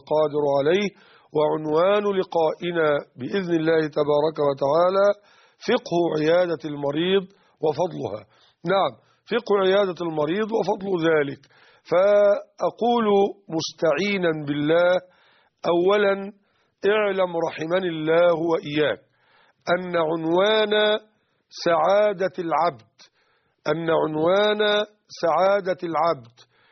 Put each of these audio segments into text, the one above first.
والقادر عليه. وعنوان لقائنا بإذن الله تبارك وتعالى فقه عيادة المريض وفضلها. نعم، فقه عيادة المريض وفضل ذلك. فأقول مستعينا بالله: أولا اعلم رحمني الله وإياك أن عنوان سعادة العبد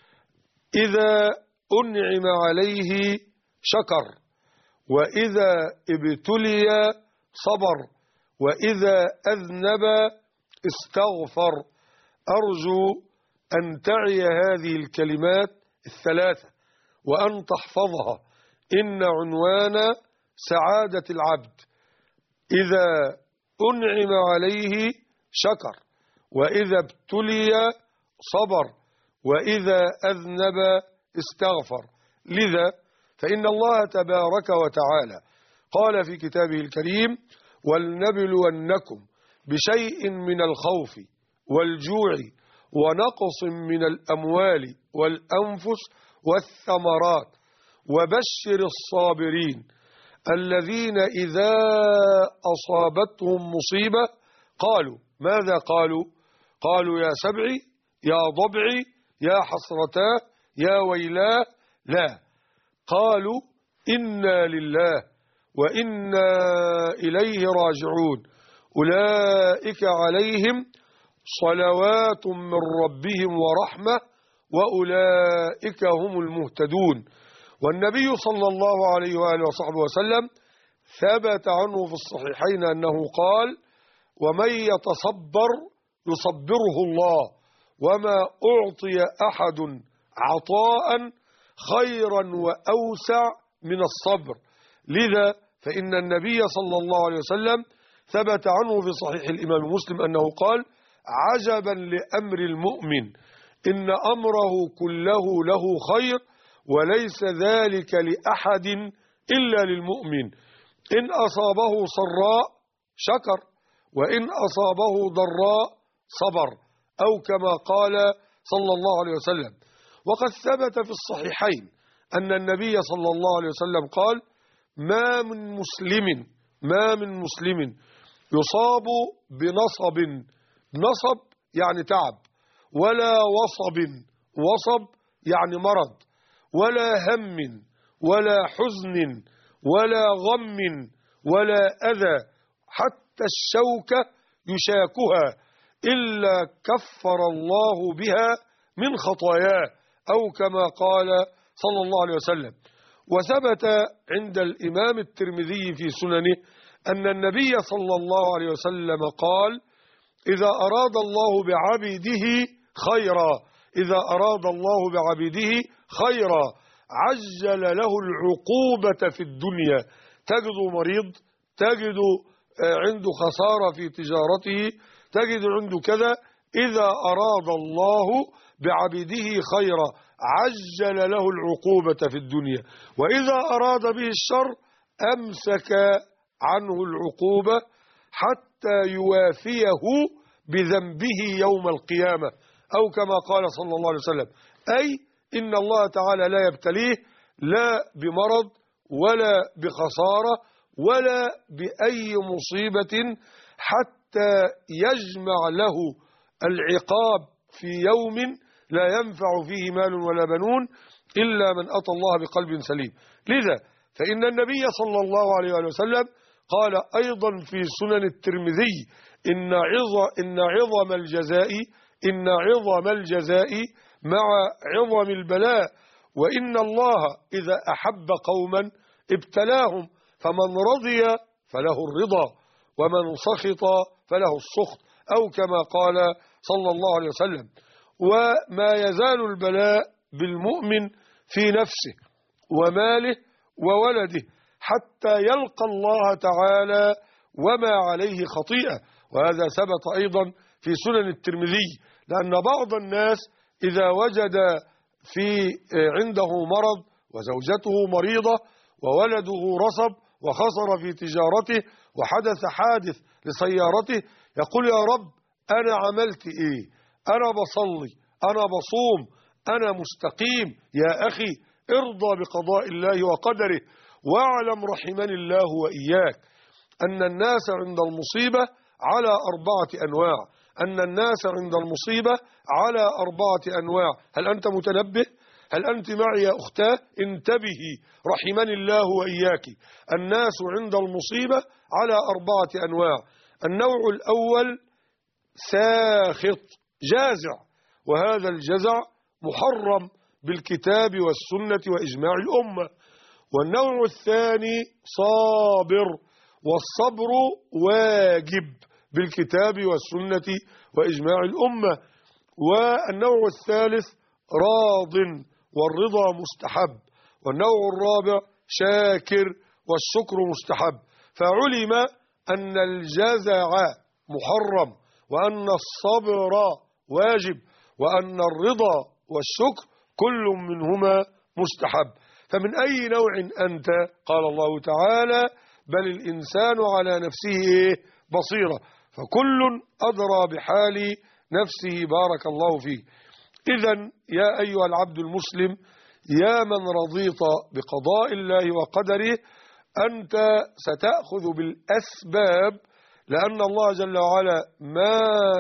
إذا أنعم عليه شكر، وإذا ابتلي صبر، وإذا أذنب استغفر. أرجو أن تعي هذه الكلمات الثلاثة وأن تحفظها. إن عنوان سعادة العبد إذا أنعم عليه شكر، وإذا ابتلي صبر، وإذا أذنب استغفر. لذا فإن الله تبارك وتعالى قال في كتابه الكريم: ولنبلونكم بشيء من الخوف والجوع ونقص من الأموال والأنفس والثمرات وبشر الصابرين الذين إذا أصابتهم مصيبة قالوا ماذا قالوا؟ قالوا يا سبعي، يا ضبعي، يا حسرتاه، يا ويلاه. لا، قالوا إنا لله وإنا إليه راجعون. أولئك عليهم صلوات من ربهم ورحمة وأولئك هم المهتدون. والنبي صلى الله عليه وآله وصحبه وسلم ثبت عنه في الصحيحين أنه قال: ومن يتصبر يصبره الله، وما أعطي أحد عطاء خيرا وأوسع من الصبر. لذا فإن النبي صلى الله عليه وسلم ثبت عنه في صحيح الإمام مسلم أنه قال: عجبا لأمر المؤمن إن أمره كله له خير وليس ذلك لأحد إلا للمؤمن. إن أصابه سراء شكر، وإن أصابه ضراء صبر، أو كما قال صلى الله عليه وسلم. وقد ثبت في الصحيحين أن النبي صلى الله عليه وسلم قال: ما من مسلم يصاب بنصب، نصب يعني تعب، ولا وصب يعني مرض، ولا هم ولا حزن ولا غم ولا أذى حتى الشوكة يشاكها إلا كفر الله بها من خطاياه، أو كما قال صلى الله عليه وسلم. وثبت عند الإمام الترمذي في سننه أن النبي صلى الله عليه وسلم قال: إذا أراد الله بعبده خيرا عجل له العقوبة في الدنيا. تجد مريض، تجد عنده خسارة في تجارته، تجد عنده كذا، إذا أراد الله بعبده خيرا عجل له العقوبة في الدنيا، وإذا أراد به الشر أمسك عنه العقوبة حتى يوافيه بذنبه يوم القيامة، أو كما قال صلى الله عليه وسلم. أي إن الله تعالى لا يبتليه لا بمرض ولا بخسارة ولا بأي مصيبة حتى يجمع له العقاب في يوم لا ينفع فيه مال ولا بنون إلا من أتى الله بقلب سليم. لذا فإن النبي صلى الله عليه وسلم قال أيضا في سنن الترمذي: إن عظم الجزاء مع عظم البلاء، وإن الله إذا أحب قوما ابتلاهم، فمن رضي فله الرضا ومن سخط فله السخط، أو كما قال صلى الله عليه وسلم. وما يزال البلاء بالمؤمن في نفسه وماله وولده حتى يلقى الله تعالى وما عليه خطيئة. وهذا ثبت أيضا في سنن الترمذي، لأن بعض الناس إذا وجد عنده مرض وزوجته مريضة وولده رصب وخسر في تجارته وحدث حادث لسيارته يقول: يا رب أنا عملت إيه؟ أنا بصلي، أنا بصوم، أنا مستقيم. يا أخي ارضى بقضاء الله وقدره، واعلم رحمني الله وإياك أن الناس عند المصيبة على 4 أنواع. أن الناس عند المصيبة على 4 أنواع. هل أنت متنبه؟ هل أنت معي يا أختاه؟ انتبهي رحمني الله وإياك. الناس عند المصيبة على 4 أنواع. النوع الأول ساخط جازع، وهذا الجزع محرم بالكتاب والسنة وإجماع الأمة. والنوع الثاني صابر، والصبر واجب بالكتاب والسنة وإجماع الأمة. والنوع الثالث راض، والرضا مستحب. والنوع الرابع شاكر، والشكر مستحب. فعلم أن الجزع محرم، وأن الصبر واجب، وأن الرضا والشكر كل منهما مستحب. فمن أي نوع أنت؟ قال الله تعالى بل الإنسان على نفسه بصيرة، فكل أدرى بحال نفسه بارك الله فيه. إذن يا أيها العبد المسلم، يا من رضيت بقضاء الله وقدره، أنت ستأخذ بالأسباب، لأن الله جل وعلا ما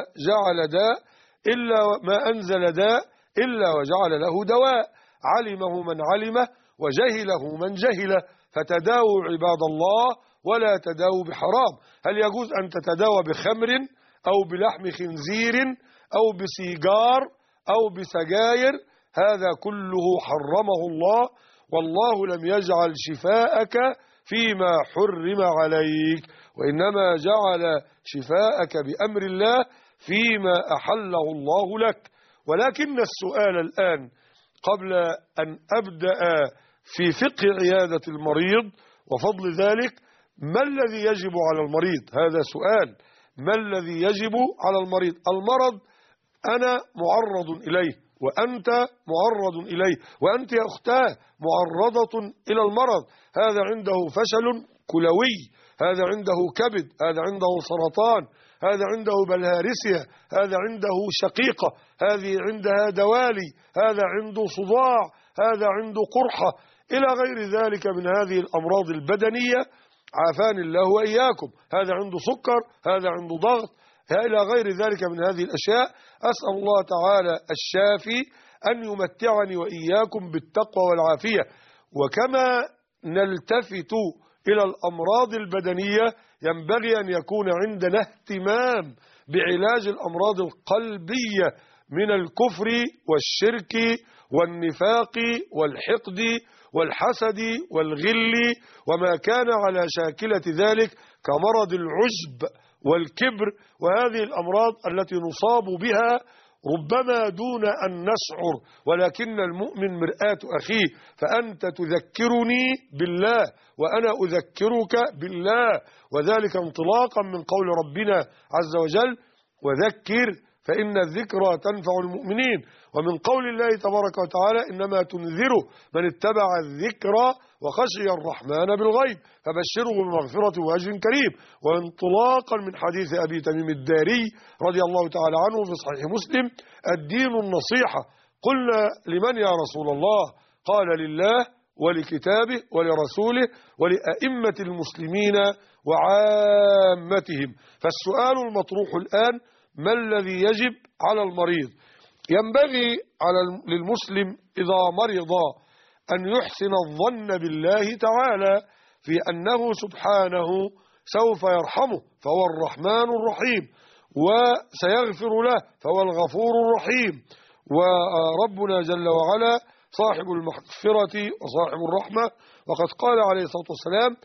جعل داء إلا ما أنزل داء إلا وجعل له دواء، علمه من علمه وجهله من جهله. فتداووا عباد الله ولا تداووا بحرام. هل يجوز أن تتداوى بخمر أو بلحم خنزير أو بسيجار أو بسجاير؟ هذا كله حرمه الله، والله لم يجعل شفاءك فيما حرم عليك، وإنما جعل شفاءك بأمر الله فيما أحله الله لك. ولكن السؤال الآن قبل أن أبدأ في فقه عيادة المريض وفضل ذلك، ما الذي يجب على المريض؟ هذا سؤال. ما الذي يجب على المريض؟ المرض أنا معرض إليه، وأنت معرض إليه، وأنت يا أختاه معرضة إلى المرض. هذا عنده فشل كلوي، هذا عنده كبد، هذا عنده سرطان، هذا عنده بلهارسيا، هذا عنده شقيقة، هذه عندها دوالي، هذا عنده صداع، هذا عنده قرحة، إلى غير ذلك من هذه الأمراض البدنية، عافاني الله وإياكم. هذا عنده سكر، هذا عنده ضغط، إلى غير ذلك من هذه الأشياء. أسأل الله تعالى الشافي أن يمتعني وإياكم بالتقوى والعافية. وكما نلتفت إلى الأمراض البدنية، ينبغي أن يكون عندنا اهتمام بعلاج الأمراض القلبية من الكفر والشرك والنفاق والحقد والحسد والغل وما كان على شاكلة ذلك كمرض العجب والكبر. وهذه الأمراض التي نصاب بها ربما دون أن نشعر، ولكن المؤمن مرآة أخيه. فأنت تذكرني بالله وأنا أذكرك بالله، وذلك انطلاقا من قول ربنا عز وجل وذكر فإن الذكرى تنفع المؤمنين، ومن قول الله تبارك وتعالى إنما تنذر من اتبع الذكرى وخشي الرحمن بالغيب فبشره بمغفرة وأجر كريم. وانطلاقا من حديث أبي تميم الداري رضي الله تعالى عنه في صحيح مسلم الدين النصيحة. قلنا لمن يا رسول الله؟ قال لله ولكتابه ولرسوله ولأئمة المسلمين وعامتهم. فالسؤال المطروح الآن ما الذي يجب على المريض؟ ينبغي للمسلم إذا مرض أن يحسن الظن بالله تعالى في أنه سبحانه سوف يرحمه، فهو الرحمن الرحيم، وسيغفر له فهو الغفور الرحيم. وربنا جل وعلا صاحب المغفرة وصاحب الرحمة، وقد قال عليه الصلاة والسلام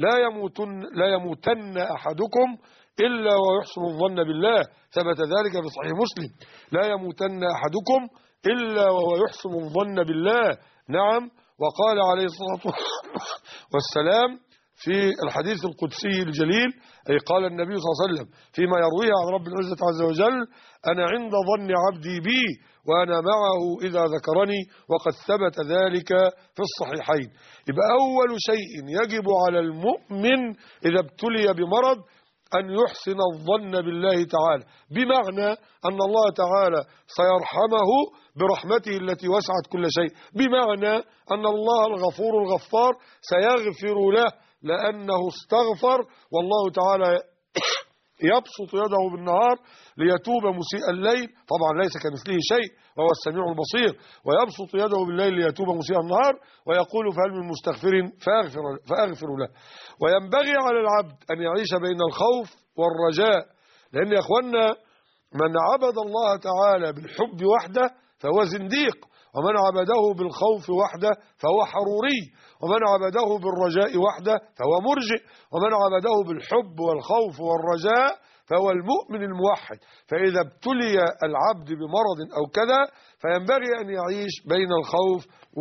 لا يموتن أحدكم إلا ويحسن الظن بالله، ثبت ذلك في صحيح مسلم. لا يموتن أحدكم إلا وهو يحسن الظن بالله. نعم. وقال عليه الصلاة والسلام في الحديث القدسي الجليل، أي قال النبي صلى الله عليه وسلم فيما يرويه عن رب العزة عز وجل أنا عند ظن عبدي بي وأنا معه إذا ذكرني، وقد ثبت ذلك في الصحيحين. يبقى أول شيء يجب على المؤمن إذا ابتلي بمرض أن يحسن الظن بالله تعالى، بمعنى أن الله تعالى سيرحمه برحمته التي وسعت كل شيء، بمعنى أن الله الغفور الغفار سيغفر له لأنه استغفر، والله تعالى يبسط يده بالنهار ليتوب مسيء الليل، طبعا ليس كمثله شيء وهو السميع البصير، ويبسط يده بالليل ليتوب مسيء النهار، ويقول فهل من مستغفر فأغفر له. وينبغي على العبد أن يعيش بين الخوف والرجاء، لأن يا أخوانا من عبد الله تعالى بالحب وحده فهو زنديق، ومن عبده بالخوف وحده فهو حروري، ومن عبده بالرجاء وحده فهو مرجئ، ومن عبده بالحب والخوف والرجاء فهو المؤمن الموحد. فإذا ابتلي العبد بمرض أو كذا فينبغي أن يعيش بين الخوف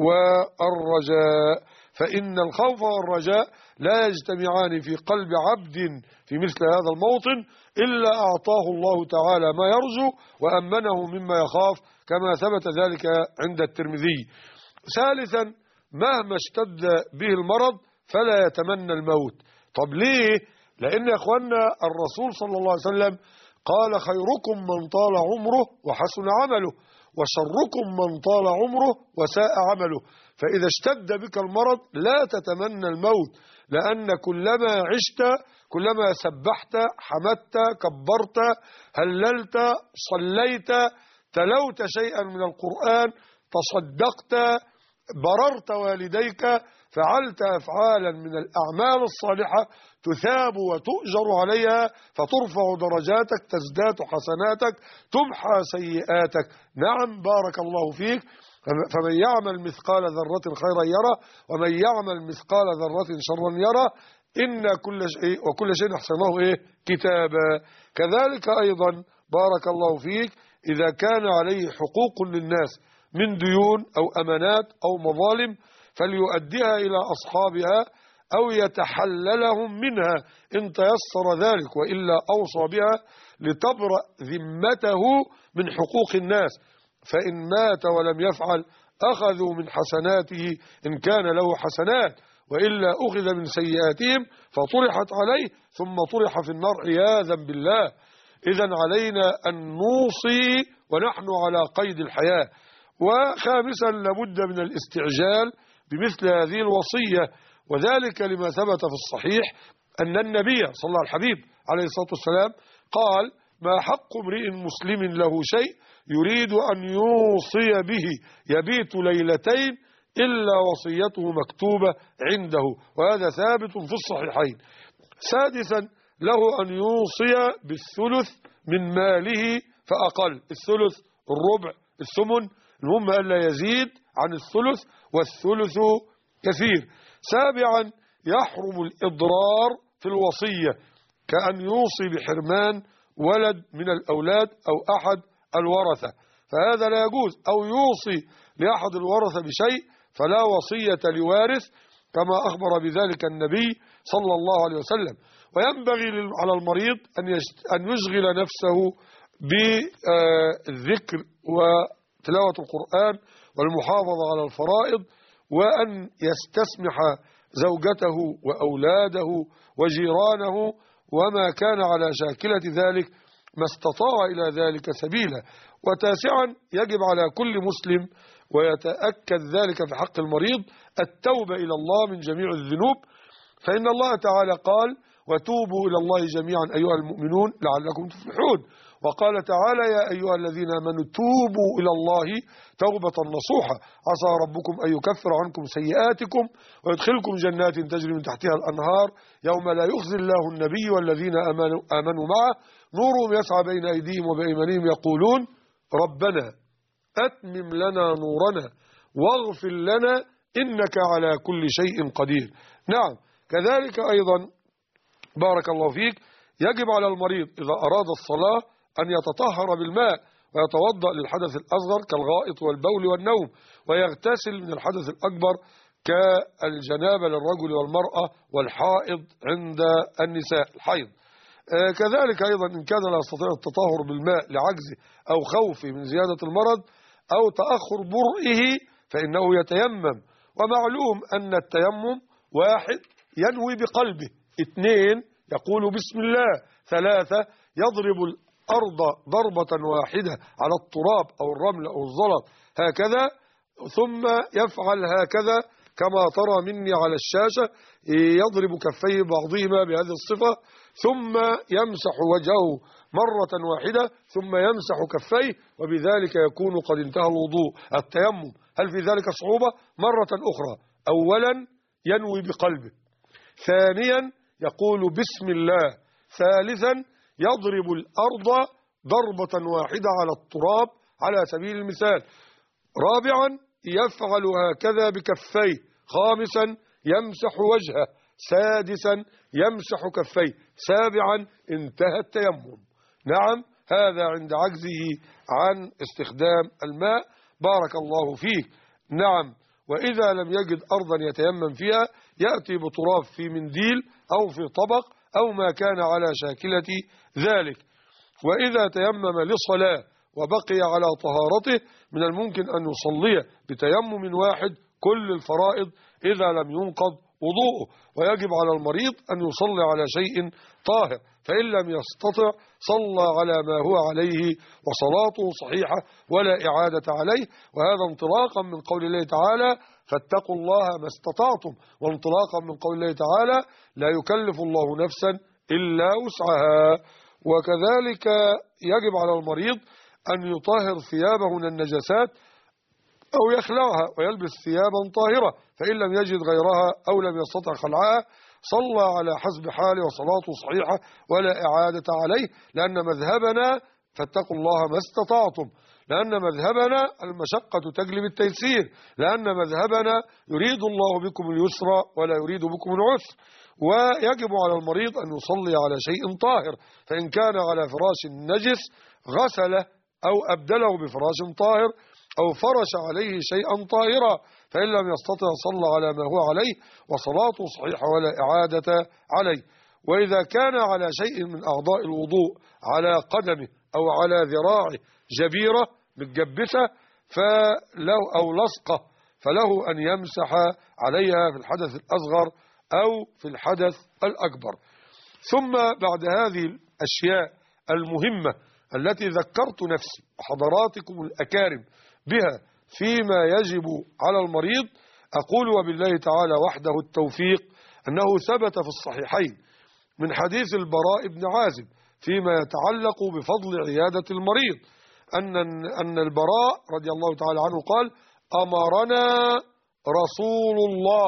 والرجاء، فإن الخوف والرجاء لا يجتمعان في قلب عبد في مثل هذا الموطن إلا أعطاه الله تعالى ما يرجو وأمنه مما يخاف، كما ثبت ذلك عند الترمذي. ثالثا، مهما اشتد به المرض فلا يتمنى الموت. طب ليه؟ لأن يا أخوانا الرسول صلى الله عليه وسلم قال خيركم من طال عمره وحسن عمله، وشركم من طال عمره وساء عمله. فإذا اشتد بك المرض لا تتمنى الموت، لأن كلما عشت كلما سبحت حمدت كبرت هللت صليت تلوت شيئا من القرآن تصدقت بررت والديك فعلت أفعالا من الأعمال الصالحة تثاب وتؤجر عليها، فترفع درجاتك تزداد حسناتك تمحى سيئاتك. نعم بارك الله فيك. فمن يعمل مثقال ذرة خيرا يره، ومن يعمل مثقال ذرة شرا يره، إن كل شيء أحسنه كتابا. كذلك أيضا بارك الله فيك إذا كان عليه حقوق للناس من ديون أو أمانات أو مظالم فليؤديها إلى أصحابها أو يتحللهم منها إن تيسر ذلك، وإلا أوصى بها لتبرأ ذمته من حقوق الناس، فإن مات ولم يفعل أخذوا من حسناته إن كان له حسنات، وإلا أخذ من سيئاتهم فطرحت عليه ثم طرح في النار عياذا بالله. إذن علينا أن نوصي ونحن على قيد الحياة. وخامسا، لابد من الاستعجال بمثل هذه الوصية، وذلك لما ثبت في الصحيح أن النبي صلى الله الحبيب عليه الصلاة والسلام قال ما حق امرئ مسلم له شيء يريد أن يوصي به يبيت ليلتين إلا وصيته مكتوبة عنده، وهذا ثابت في الصحيحين. سادسا، له أن يوصي بالثلث من ماله فأقل، الثلث الربع الثمن، المهم ألا يزيد عن الثلث، والثلث كثير. سابعا، يحرم الإضرار في الوصية كأن يوصي بحرمان ولد من الأولاد أو أحد الورثة، فهذا لا يجوز، أو يوصي لأحد الورثة بشيء فلا وصية لوارث كما أخبر بذلك النبي صلى الله عليه وسلم. وينبغي على المريض أن يشغل نفسه بالذكر وتلاوة القرآن والمحافظة على الفرائض، وأن يستسمح زوجته وأولاده وجيرانه وما كان على شاكلة ذلك ما استطاع إلى ذلك سبيلا. وتاسعا، يجب على كل مسلم ويتأكد ذلك في حق المريض التوبة إلى الله من جميع الذنوب، فإن الله تعالى قال وتوبوا إلى الله جميعا أيها المؤمنون لعلكم تفلحون، وقال تعالى يا أيها الذين آمنوا توبوا إلى الله توبة نصوحا عسى ربكم أن يكفر عنكم سيئاتكم ويدخلكم جنات تجري من تحتها الأنهار يوم لا يخزي الله النبي والذين آمنوا معه نورهم يسعى بين أيديهم وبأيمانهم يقولون ربنا أتمم لنا نورنا واغفر لنا إنك على كل شيء قدير. نعم كذلك أيضا بارك الله فيك يجب على المريض إذا أراد الصلاة أن يتطهر بالماء ويتوضأ للحدث الأصغر كالغائط والبول والنوم، ويغتسل من الحدث الأكبر كالجنابة للرجل والمرأة والحائض عند النساء الحيض. كذلك أيضا إن كان لا يستطيع التطهر بالماء لعجزه أو خوفه من زيادة المرض أو تأخر برئه فإنه يتيمم. ومعلوم أن التيمم واحد ينوي بقلبه، اثنين يقول بسم الله، 3 يضرب الأرض ضربة واحدة على التراب أو الرمل أو الزلط هكذا، ثم يفعل هكذا كما ترى مني على الشاشة، يضرب كفيه بعضهما بهذه الصفة، ثم يمسح وجهه مرة واحدة، ثم يمسح كفيه، وبذلك يكون قد انتهى الوضوء. التيمم هل في ذلك صعوبة؟ مرة أخرى، أولا ينوي بقلبه، ثانيا يقول بسم الله، ثالثا يضرب الأرض ضربة واحدة على التراب على سبيل المثال، رابعا يفعل هكذا بكفيه، خامسا يمسح وجهه، سادسا يمسح كفيه، سابعا انتهى التيمم. نعم، هذا عند عجزه عن استخدام الماء. بارك الله فيك. نعم، وإذا لم يجد أرضا يتيمم فيها يأتي بتراب في منديل أو في طبق أو ما كان على شاكلة ذلك. وإذا تيمم لصلاة وبقي على طهارته من الممكن أن يصلي بتيمم واحد كل الفرائض إذا لم ينقض وضوءه. ويجب على المريض أن يصلي على شيء طاهر، فإن لم يستطع صلى على ما هو عليه وصلاته صحيحة ولا إعادة عليه. وهذا انطلاقا من قول الله تعالى فاتقوا الله ما استطعتم، وانطلاقا من قول الله تعالى لا يكلف الله نفسا إلا وسعها. وكذلك يجب على المريض أن يطهر ثيابه من النجاسات أو يخلعها ويلبس ثيابا طاهرة، فإن لم يجد غيرها أو لم يستطع خلعها صلى على حسب حاله وصلاته صحيحة ولا إعادة عليه، لأن مذهبنا فاتقوا الله ما استطعتم، لأن مذهبنا المشقة تجلب التيسير، لأن مذهبنا يريد الله بكم اليسر ولا يريد بكم العسر. ويجب على المريض أن يصلي على شيء طاهر، فإن كان على فراش نجس غسله أو أبدله بفراش طاهر أو فرش عليه شيئا طاهرا، فإن لم يستطع صلى على ما هو عليه وصلاته صحيحة ولا إعادة عليه. وإذا كان على شيء من أعضاء الوضوء على قدمه أو على ذراعه جبيرة متجبسة فله أو لصقة فله أن يمسح عليها في الحدث الأصغر أو في الحدث الأكبر. ثم بعد هذه الأشياء المهمة التي ذكرت نفسي وحضراتكم الأكارم بها فيما يجب على المريض، أقول وبالله تعالى وحده التوفيق أنه ثبت في الصحيحين من حديث البراء بن عازب فيما يتعلق بفضل عيادة المريض أن البراء رضي الله تعالى عنه قال أمرنا رسول الله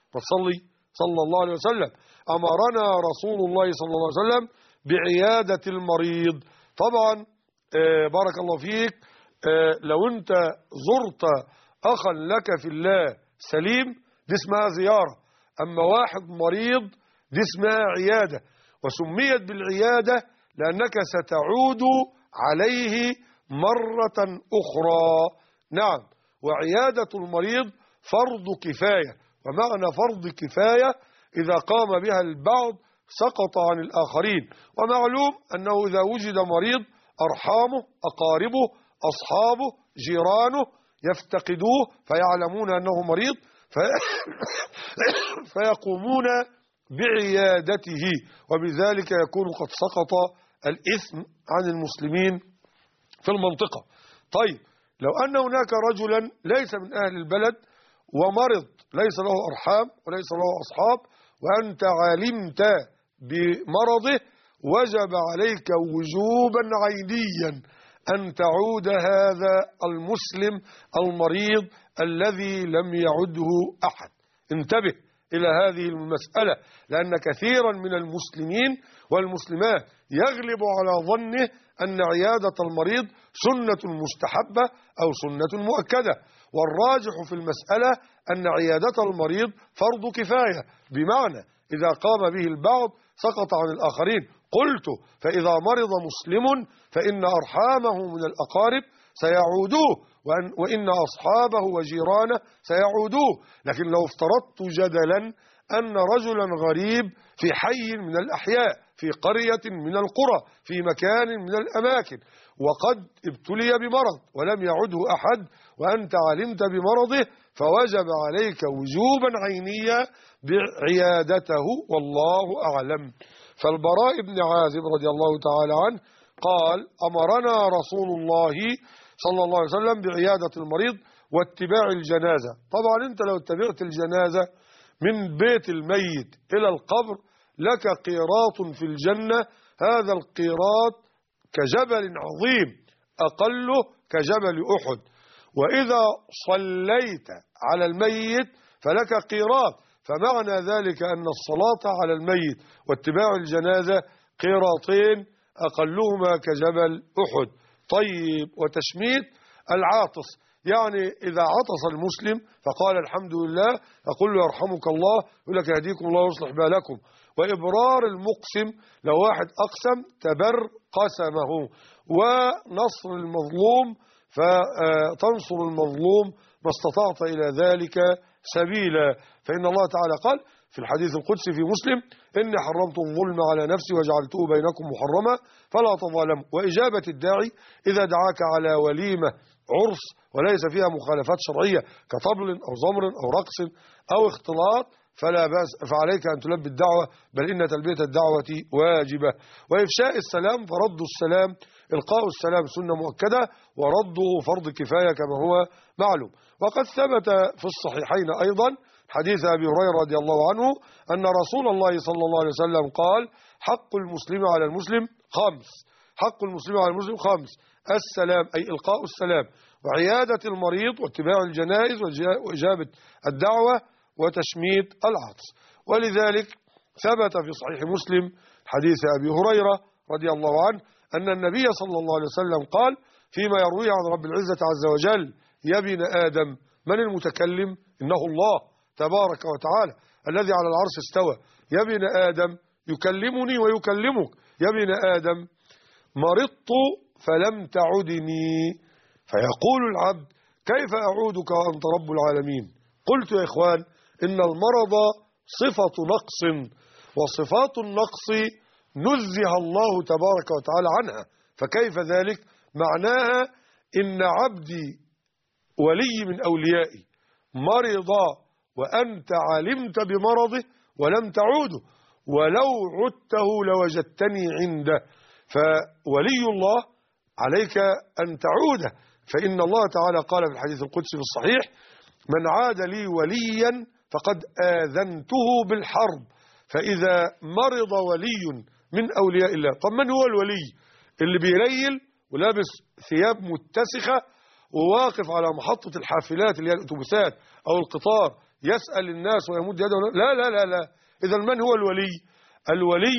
صلى الله عليه وسلم أمرنا رسول الله صلى الله عليه وسلم بعيادة المريض. طبعا بارك الله فيك، لو انت زرت اخا لك في الله سليم دي اسمها زيارة، اما واحد مريض دي اسمها عيادة، وسميت بالعيادة لانك ستعود عليه مرة اخرى. نعم، وعيادة المريض فرض كفاية، ومعنى فرض كفاية اذا قام بها البعض سقط عن الاخرين. ومعلوم انه اذا وجد مريض ارحامه اقاربه أصحابه جيرانه يفتقدوه فيعلمون أنه مريض فيقومون بعيادته، وبذلك يكون قد سقط الإثم عن المسلمين في المنطقة. طيب، لو أن هناك رجلا ليس من أهل البلد ومرض ليس له أرحام وليس له أصحاب وأنت علمت بمرضه، وجب عليك وجوبا عينيا أن تعود هذا المسلم المريض الذي لم يعده أحد. انتبه إلى هذه المسألة، لأن كثيرا من المسلمين والمسلمات يغلب على ظنه أن عيادة المريض سنة مستحبة أو سنة مؤكدة، والراجح في المسألة أن عيادة المريض فرض كفاية، بمعنى إذا قام به البعض سقط عن الآخرين. قلت فإذا مرض مسلم فإن أرحامه من الأقارب سيعودوه وإن أصحابه وجيرانه سيعودوه. لكن لو افترضت جدلا أن رجلا غريب في حي من الأحياء في قرية من القرى في مكان من الأماكن وقد ابتلي بمرض ولم يعده أحد وأنت علمت بمرضه، فوجب عليك وجوبا عينيا بعيادته، والله أعلم. فالبراء بن عازب رضي الله تعالى عنه قال أمرنا رسول الله صلى الله عليه وسلم بعيادة المريض واتباع الجنازة. طبعا أنت لو اتبعت الجنازة من بيت الميت إلى القبر لك قيراط في الجنة، هذا القيراط كجبل عظيم أقله كجبل أحد. وإذا صليت على الميت فلك قيراط، فمعنى ذلك أن الصلاة على الميت واتباع الجنازة قيراطين أقلهما كجبل أحد. طيب، وتشميت العاطس، يعني إذا عطس المسلم فقال الحمد لله أقول له يرحمك الله، يقول لك يهديكم الله ويصلح بالكم. وإبرار المقسم، لو واحد أقسم تبر قسمه. ونصر المظلوم، فتنصر المظلوم ما استطعت إلى ذلك سبيلا. فإن الله تعالى قال في الحديث القدسي في مسلم إني حرمت الظلم على نفسي وجعلته بينكم محرما فلا تظالموا. وإجابة الداعي إذا دعاك على وليمة عرس وليس فيها مخالفات شرعية كطبل أو زمر أو رقص أو اختلاط فلا بأس، فعليك أن تلبي الدعوة، بل إن تلبية الدعوة واجبة. وإفشاء السلام فرد السلام، إلقاء السلام سنة مؤكدة، ورده فرض كفاية كما هو معلوم. وقد ثبت في الصحيحين أيضا حديث أبي هريرة رضي الله عنه أن رسول الله صلى الله عليه وسلم قال حق المسلم على المسلم خمس. حق المسلم على المسلم خمس: السلام أي إلقاء السلام، وعيادة المريض، واتباع الجنائز، وإجابة الدعوة، وتشميت العطس. ولذلك ثبت في صحيح مسلم حديث أبي هريرة رضي الله عنه أن النبي صلى الله عليه وسلم قال فيما يرويه عن رب العزة عز وجل: يا ابن آدم. من المتكلم؟ إنه الله تبارك وتعالى الذي على العرش استوى. يا ابن آدم، يكلمني ويكلمك. يا ابن آدم، مرضت فلم تعدني. فيقول العبد: كيف أعودك وأنت رب العالمين؟ قلت يا إخوان إن المرض صفة نقص، وصفات النقص نزه الله تبارك وتعالى عنها، فكيف ذلك؟ معناها إن عبدي ولي من أوليائي مرض وأنت علمت بمرضه ولم تعوده، ولو عدته لوجدتني عنده. فولي الله عليك أن تعوده، فإن الله تعالى قال في الحديث القدسي في الصحيح: من عاد لي وليا فقد آذنته بالحرب. فإذا مرض ولي من أولياء الله، طب من هو الولي؟ اللي بيريل ولابس ثياب متسخة وواقف على محطة الحافلات اللي هي الأتوبيسات أو القطار يسأل الناس ويمد يده؟ لا لا لا لا. إذا من هو الولي؟ الولي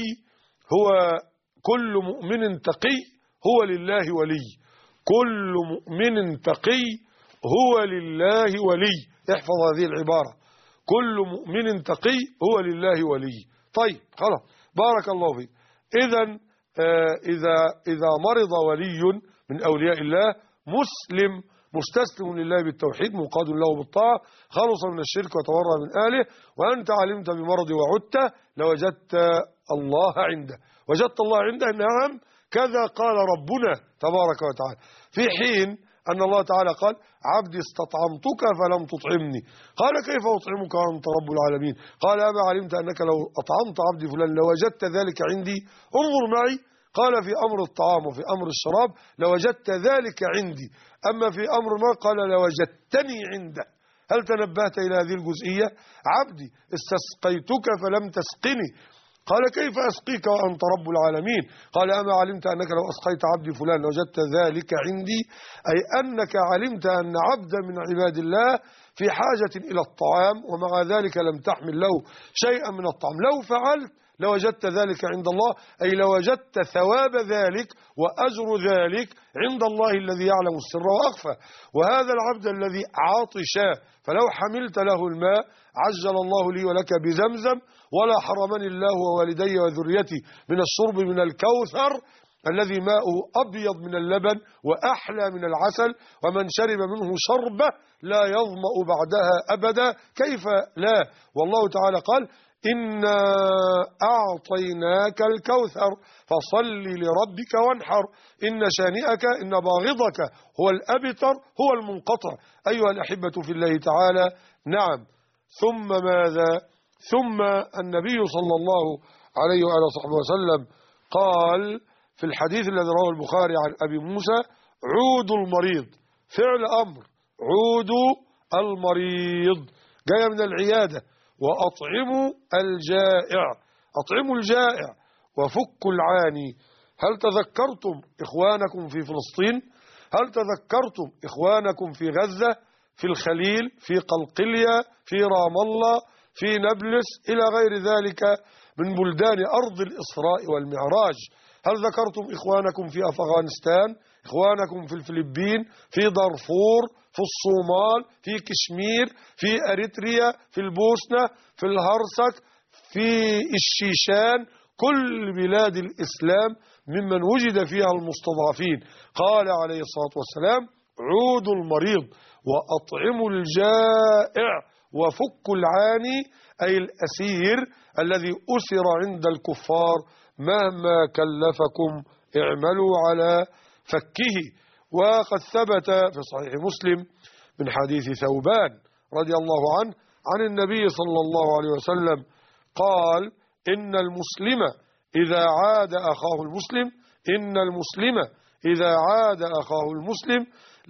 هو كل مؤمن تقي هو لله ولي. كل مؤمن تقي هو لله ولي. احفظ هذه العبارة: كل مؤمن تقي هو لله ولي. طيب خلاص، بارك الله فيك. إذا مرض ولي من أولياء الله مسلم مستسلم لله بالتوحيد منقاد له بالطاعة خلص من الشرك وتورع من أهله، وأنت علمت بمرض وعدت لوجدت الله عنده. وجدت الله عنده، نعم، كذا قال ربنا تبارك وتعالى، في حين أن الله تعالى قال: عبدي استطعمتك فلم تطعمني. قال: كيف أطعمك وأنت رب العالمين؟ قال: أما علمت أنك لو أطعمت عبدي فلان لوجدت ذلك عندي؟ انظر معي، قال: في أمر الطعام وفي أمر الشراب لوجدت ذلك عندي، أما في أمر ما قال لوجدتني عنده. هل تنبهت إلى هذه الجزئية؟ عبدي استسقيتك فلم تسقني. قال: كيف أسقيك وأنت رب العالمين؟ قال: أما علمت أنك لو أسقيت عبدي فلان لوجدت ذلك عندي، أي أنك علمت أن عبدا من عباد الله في حاجة إلى الطعام، ومع ذلك لم تحمل له شيئا من الطعام، لو فعلت لوجدت ذلك عند الله، أي لوجدت ثواب ذلك وأجر ذلك عند الله الذي يعلم السر وأخفى. وهذا العبد الذي عطش فلو حملت له الماء عجل الله لي ولك بزمزم، ولا حرمني الله ووالدي وذريتي من الشرب من الكوثر الذي ماؤه أبيض من اللبن وأحلى من العسل، ومن شرب منه شربة لا يظمأ بعدها أبدا. كيف لا؟ والله تعالى قال: إنا أعطيناك الكوثر فصل لربك وانحر إن شانئك إن باغضك هو الأبتر هو المنقطع. أيها الأحبة في الله تعالى، نعم، ثم ماذا؟ ثم النبي صلى الله عليه وآله وصحبه وسلم قال في الحديث الذي رواه البخاري عن أبي موسى: عودوا المريض، فعل أمر، عودوا المريض جاية من العيادة، وأطعموا الجائع، أطعموا الجائع وفكوا العاني. هل تذكرتم إخوانكم في فلسطين؟ هل تذكرتم إخوانكم في غزة، في الخليل، في قلقلية، في رام الله، في نابلس، إلى غير ذلك من بلدان أرض الإسراء والمعراج؟ هل ذكرتم إخوانكم في أفغانستان، إخوانكم في الفلبين، في دارفور، في الصومال، في كشمير، في أريتريا، في البوسنة، في الهرسك، في الشيشان، كل بلاد الإسلام ممن وجد فيها المستضعفين؟ قال عليه الصلاة والسلام: عودوا المريض وأطعموا الجائع وفكوا العاني، أي الأسير الذي أسر عند الكفار، مهما كلفكم اعملوا على فكه. وقد ثبت في صحيح مسلم من حديث ثوبان رضي الله عنه عن النبي صلى الله عليه وسلم قال: إن المسلم إذا عاد أخاه المسلم، إن المسلم إذا عاد أخاه المسلم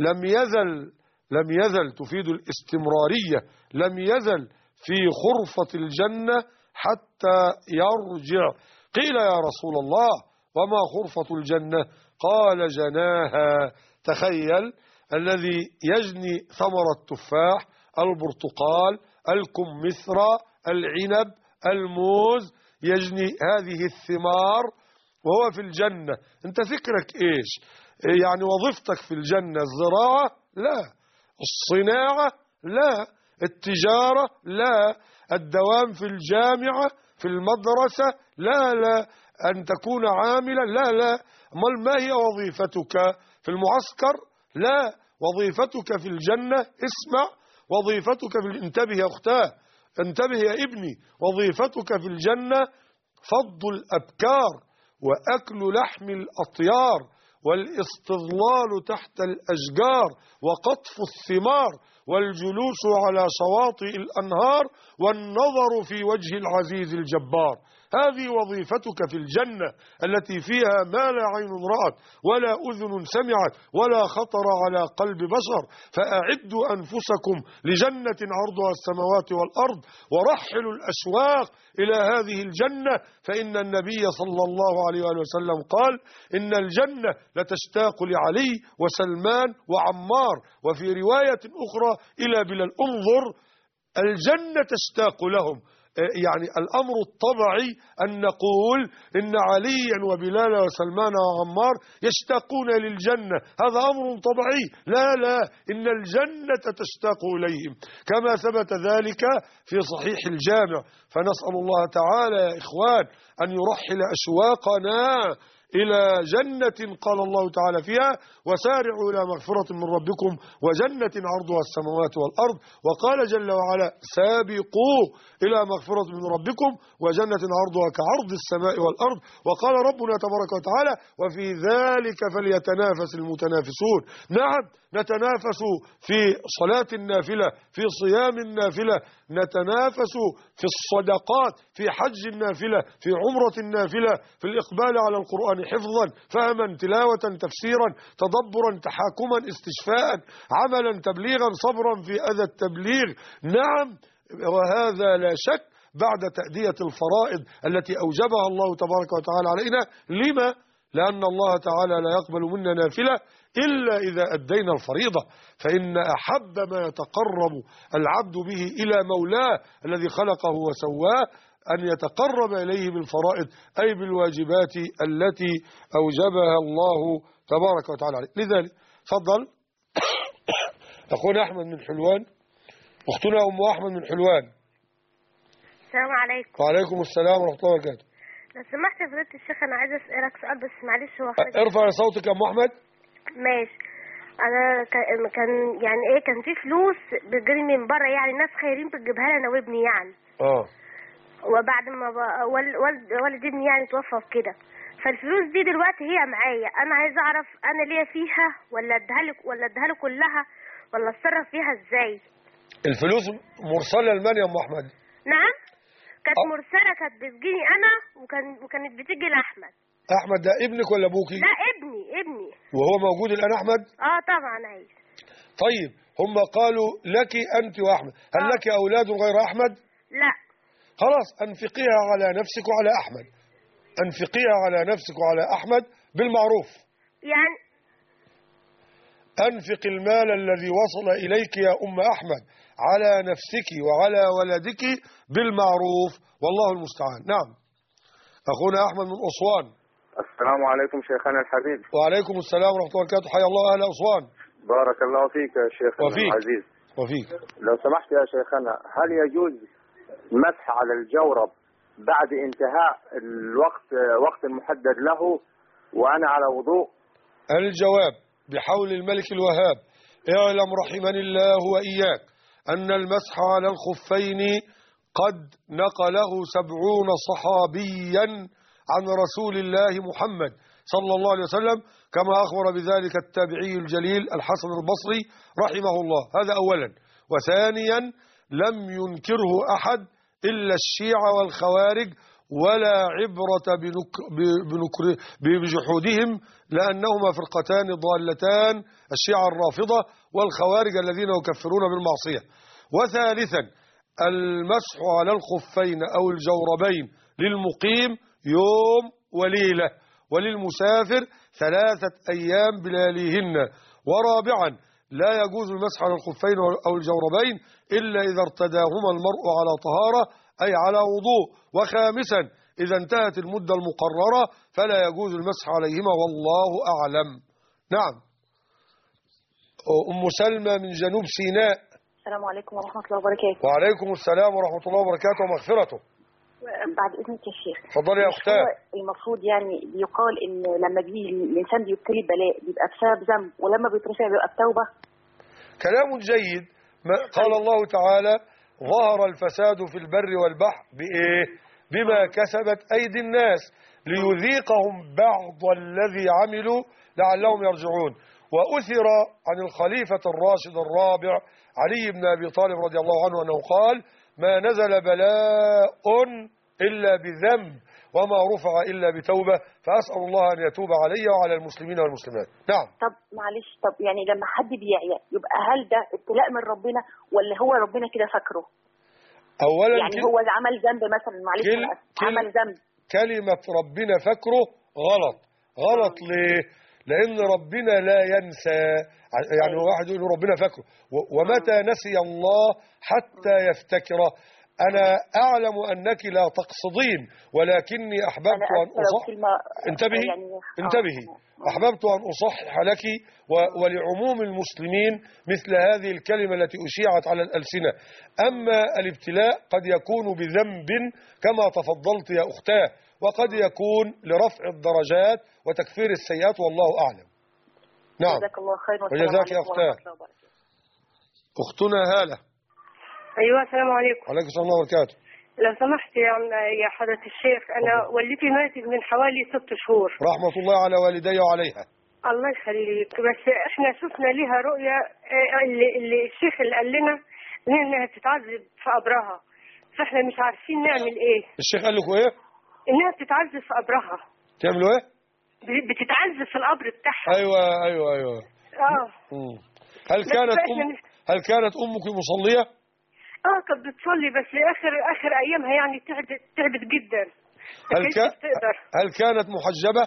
لم يزل تفيد الاستمرارية، لم يزل في خرفة الجنة حتى يرجع. قيل: يا رسول الله وما خرفة الجنة؟ قال: جناها. تخيل الذي يجني ثمر التفاح، البرتقال، الكمثرى، العنب، الموز، يجني هذه الثمار وهو في الجنة. انت فكرك ايش؟ يعني وظيفتك في الجنة الزراعة؟ لا. الصناعة؟ لا. التجارة؟ لا. الدوام في الجامعة، في المدرسة؟ لا لا. أن تكون عاملا؟ لا لا. ما هي وظيفتك في المعسكر؟ لا. وظيفتك في الجنة، اسمع، وظيفتك انتبه يا أختاه، انتبه يا ابني، وظيفتك في الجنة فض الأبكار وأكل لحم الأطيار والاستظلال تحت الأشجار وقطف الثمار والجلوس على شواطئ الأنهار والنظر في وجه العزيز الجبار. هذه وظيفتك في الجنة التي فيها ما لا عين رأت ولا أذن سمعت ولا خطر على قلب بشر. فأعدوا أنفسكم لجنة عرضها السماوات والأرض، ورحلوا الأشواق إلى هذه الجنة، فإن النبي صلى الله عليه وسلم قال: إن الجنة لتشتاق لعلي وسلمان وعمار. وفي رواية أخرى إلى بلال: انظر، الجنة تشتاق لهم. يعني الأمر الطبيعي أن نقول إن عليا وبلال وسلمان وعمار يشتاقون للجنة، هذا أمر طبيعي. لا لا، إن الجنة تشتاق إليهم، كما ثبت ذلك في صحيح الجامع. فنسأل الله تعالى يا إخوان أن يرحل أشواقنا إلى جنة قال الله تعالى فيها: وسارعوا إلى مغفرة من ربكم وجنة عرضها السماوات والأرض. وقال جل وعلا: سابقوا إلى مغفرة من ربكم وجنة عرضها كعرض السماء والأرض. وقال ربنا تبارك وتعالى: وفي ذلك فليتنافس المتنافسون. نعم، نتنافس في صلاة النافلة، في صيام النافلة، نتنافس في الصدقات، في حج النافلة، في عمرة النافلة، في الإقبال على القرآن حفظا، فهما، تلاوة، تفسيرا، تدبرا، تحاكما، استشفاء، عملا، تبليغا، صبرا في أذى التبليغ. نعم، وهذا لا شك بعد تأدية الفرائض التي أوجبها الله تبارك وتعالى علينا. لما؟ لأن الله تعالى لا يقبل منا نافلة إلا إذا أدينا الفريضة. فإن أحب ما يتقرب العبد به إلى مولاه الذي خلقه وسواه أن يتقرب إليه بالفرائض، أي بالواجبات التي أوجبها الله تبارك وتعالى عليه. لذلك تفضل أخونا أحمد من حلوان، أختنا أم أحمد من حلوان. السلام عليكم. وعليكم السلام ورحمة الله وبركاته. لو سمحت يا فضيلة الشيخ، أنا عايزة أسألك سؤال بس معلش. هو ارفع صوتك يا أم أحمد. ماشي. أنا كان يعني إيه، كان في فلوس بتجيلي من بره، يعني ناس خيرين بتجيبها لي أنا وابني يعني. وبعد ما والد ابني يعني توفى وكده، فالفلوس دي دلوقتي هي معايا، أنا عايزة أعرف أنا ليا فيها ولا أديها له كلها، ولا أتصرف فيها إزاي؟ الفلوس مرسلة لمن يا أم أحمد؟ نعم؟ كانت مرسله، كانت بتجيني انا وكانت بتيجي لاحمد. احمد ده ابنك ولا ابوكي؟ لا ابني. وهو موجود الان احمد؟ طبعا عايز. طيب هم قالوا لك انت واحمد، هل لك اولاد غير احمد؟ لا. خلاص انفقيها على نفسك وعلى احمد، انفقيها على نفسك وعلى احمد بالمعروف. يعني انفق المال الذي وصل اليك يا ام احمد على نفسك وعلى ولدك بالمعروف، والله المستعان. نعم. اخونا احمد من اسوان. السلام عليكم شيخنا الحبيب. وعليكم السلام ورحمه الله وبركاته، حيا الله اهل اسوان. بارك الله فيك يا شيخنا العزيز. وفيك. لو سمحت يا شيخنا، هل يجوز مسح على الجورب بعد انتهاء وقت المحدد له وانا على وضوء؟ الجواب بحول الملك الوهاب: اعلم رحمني الله وإياك أن المسح على الخفين قد نقله 70 صحابيا عن رسول الله محمد صلى الله عليه وسلم، كما أخبر بذلك التابعي الجليل الحسن البصري رحمه الله. هذا أولا. وثانيا لم ينكره أحد إلا الشيعة والخوارج، ولا عبرة بجحودهم، لأنهما فرقتان ضالتان، الشيعة الرافضة والخوارج الذين يكفرون بالمعصية. وثالثا المسح على الخفين أو الجوربين للمقيم يوم وليلة، وللمسافر 3 أيام بلياليهن. ورابعا لا يجوز المسح على الخفين أو الجوربين إلا إذا ارتداهما المرء على طهارة أي على وضوء. وخامسا إذا انتهت المدة المقررة فلا يجوز المسح عليهما، والله أعلم. نعم. أم سلمى من جنوب سيناء. السلام عليكم ورحمة الله وبركاته. وعليكم السلام ورحمة الله وبركاته ومغفرته. بعد إذنك يا شيخ. تفضلي يا أختاه. المفروض يعني يقال إن لما الإنسان بيبتلي بلاء بيبقى بسبب ذنب، ولما بيترفع بيبقى بتوبة. كلام جيد. قال الله تعالى: ظهر الفساد في البر والبحر بإيه؟ بما كسبت أيدي الناس ليذيقهم بعض الذي عملوا لعلهم يرجعون. وأثر عن الخليفة الراشد الرابع علي بن أبي طالب رضي الله عنه أنه قال: ما نزل بلاء إلا بذنب وما رفع إلا بتوبة، فأسأل الله أن يتوب علي وعلى المسلمين والمسلمات. نعم. طب معلش، طب يعني لما حد بيعيا يبقى هل ده ابتلاء من ربنا ولا هو ربنا كده فاكره؟ أولا يعني هو عمل ذنب مثلا، معلش عمل ذنب، كلمة ربنا فاكره غلط. ليه؟ لأن ربنا لا ينسى. يعني واحد يقول ربنا فاكره، ومتى نسي الله حتى يفتكره. أنا أعلم أنك لا تقصدين، ولكني أحببت أن أصحح. انتبهي. أحببت أن أصحح لك ولعموم المسلمين مثل هذه الكلمة التي أشيعت على الألسنة. أما الابتلاء قد يكون بذنب كما تفضلت يا أختاه، وقد يكون لرفع الدرجات وتكفير السيئات، والله أعلم. نعم. جزاك الله خير. وجزاك يا أختاه. أختنا هالة. أيوة السلام عليكم. وعليكم السلام ورحمة الله وبركاته. لو سمحت يا حضرة الشيخ، أنا والدتي ماتت من حوالي 6 شهور. رحمة الله على والدي وعليها. الله يخليك. بس احنا شفنا لها رؤيا، اللي الشيخ اللي قال لنا انها بتتعذب في قبرها، فاحنا مش عارفين نعمل ايه. الشيخ قال لكم ايه؟ انها بتتعذب في قبرها. تعملوا ايه؟ بتتعذب في القبر بتاعها. ايوه. هل كانت امك مصليه؟ كانت بتصلي، بس اخر ايامها يعني تعبت جدا. هل كانت محجبه؟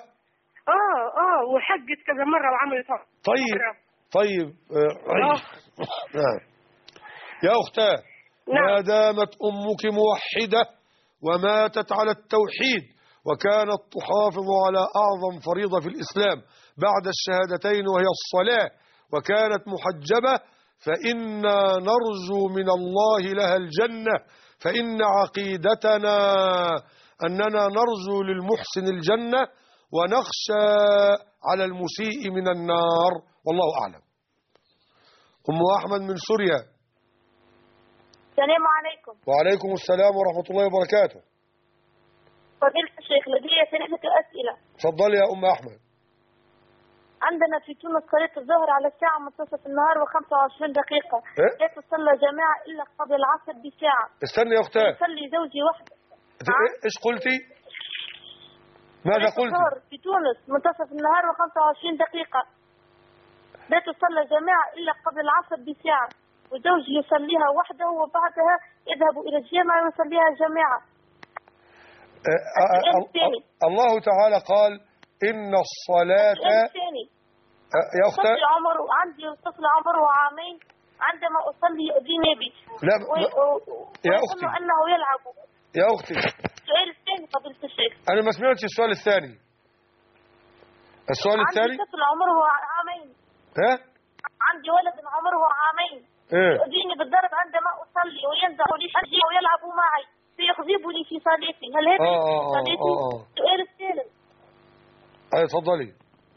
وحجت كذا مره وعملت. طيب. نعم يا اختاه. ما دامت امك موحده وماتت على التوحيد، وكانت تحافظ على اعظم فريضه في الاسلام بعد الشهادتين وهي الصلاه، وكانت محجبه، فإنا نرجو من الله لها الجنة، فإن عقيدتنا أننا نرجو للمحسن الجنة ونخشى على المسيء من النار، والله أعلم. أم أحمد من سوريا. السلام عليكم. وعليكم السلام ورحمة الله وبركاته. فضيلة الشيخ لدي 3 أسئلة. تفضلي يا أم أحمد. عندنا في تونس صلاة الظهر على الساعة منتصف النهار و25 دقيقة. لا تصلى جماعة إلا قبل العصر بساعة. استني يا أختاه. يصلي زوجي وحده. ايش قلتي؟ ماذا قلتي؟ في تونس منتصف النهار و25 دقيقة لا تصلى جماعة إلا قبل العصر بساعة، وزوجي يصليها وحده وبعدها يذهب إلى الجامعة ويصليها جماعة. الله تعالى قال إن الصلاة يا أختي عندي طفل عمره عامين، عندما أصلي يؤذيني بي لا يا أختي أنه يلعب. يا أختي السؤال الثاني قبل الشيخ، أنا ما سمعتش السؤال الثاني. السؤال الثاني عندي طفل عمره عامين. ها؟ عندي ولد عمره عامين يؤذيني بالضرب عندما أصلي وينزع لي ويلعب معي فيغضبني في صلاتي، هل هذا صلاتي؟ السؤال الثالث تفضلي.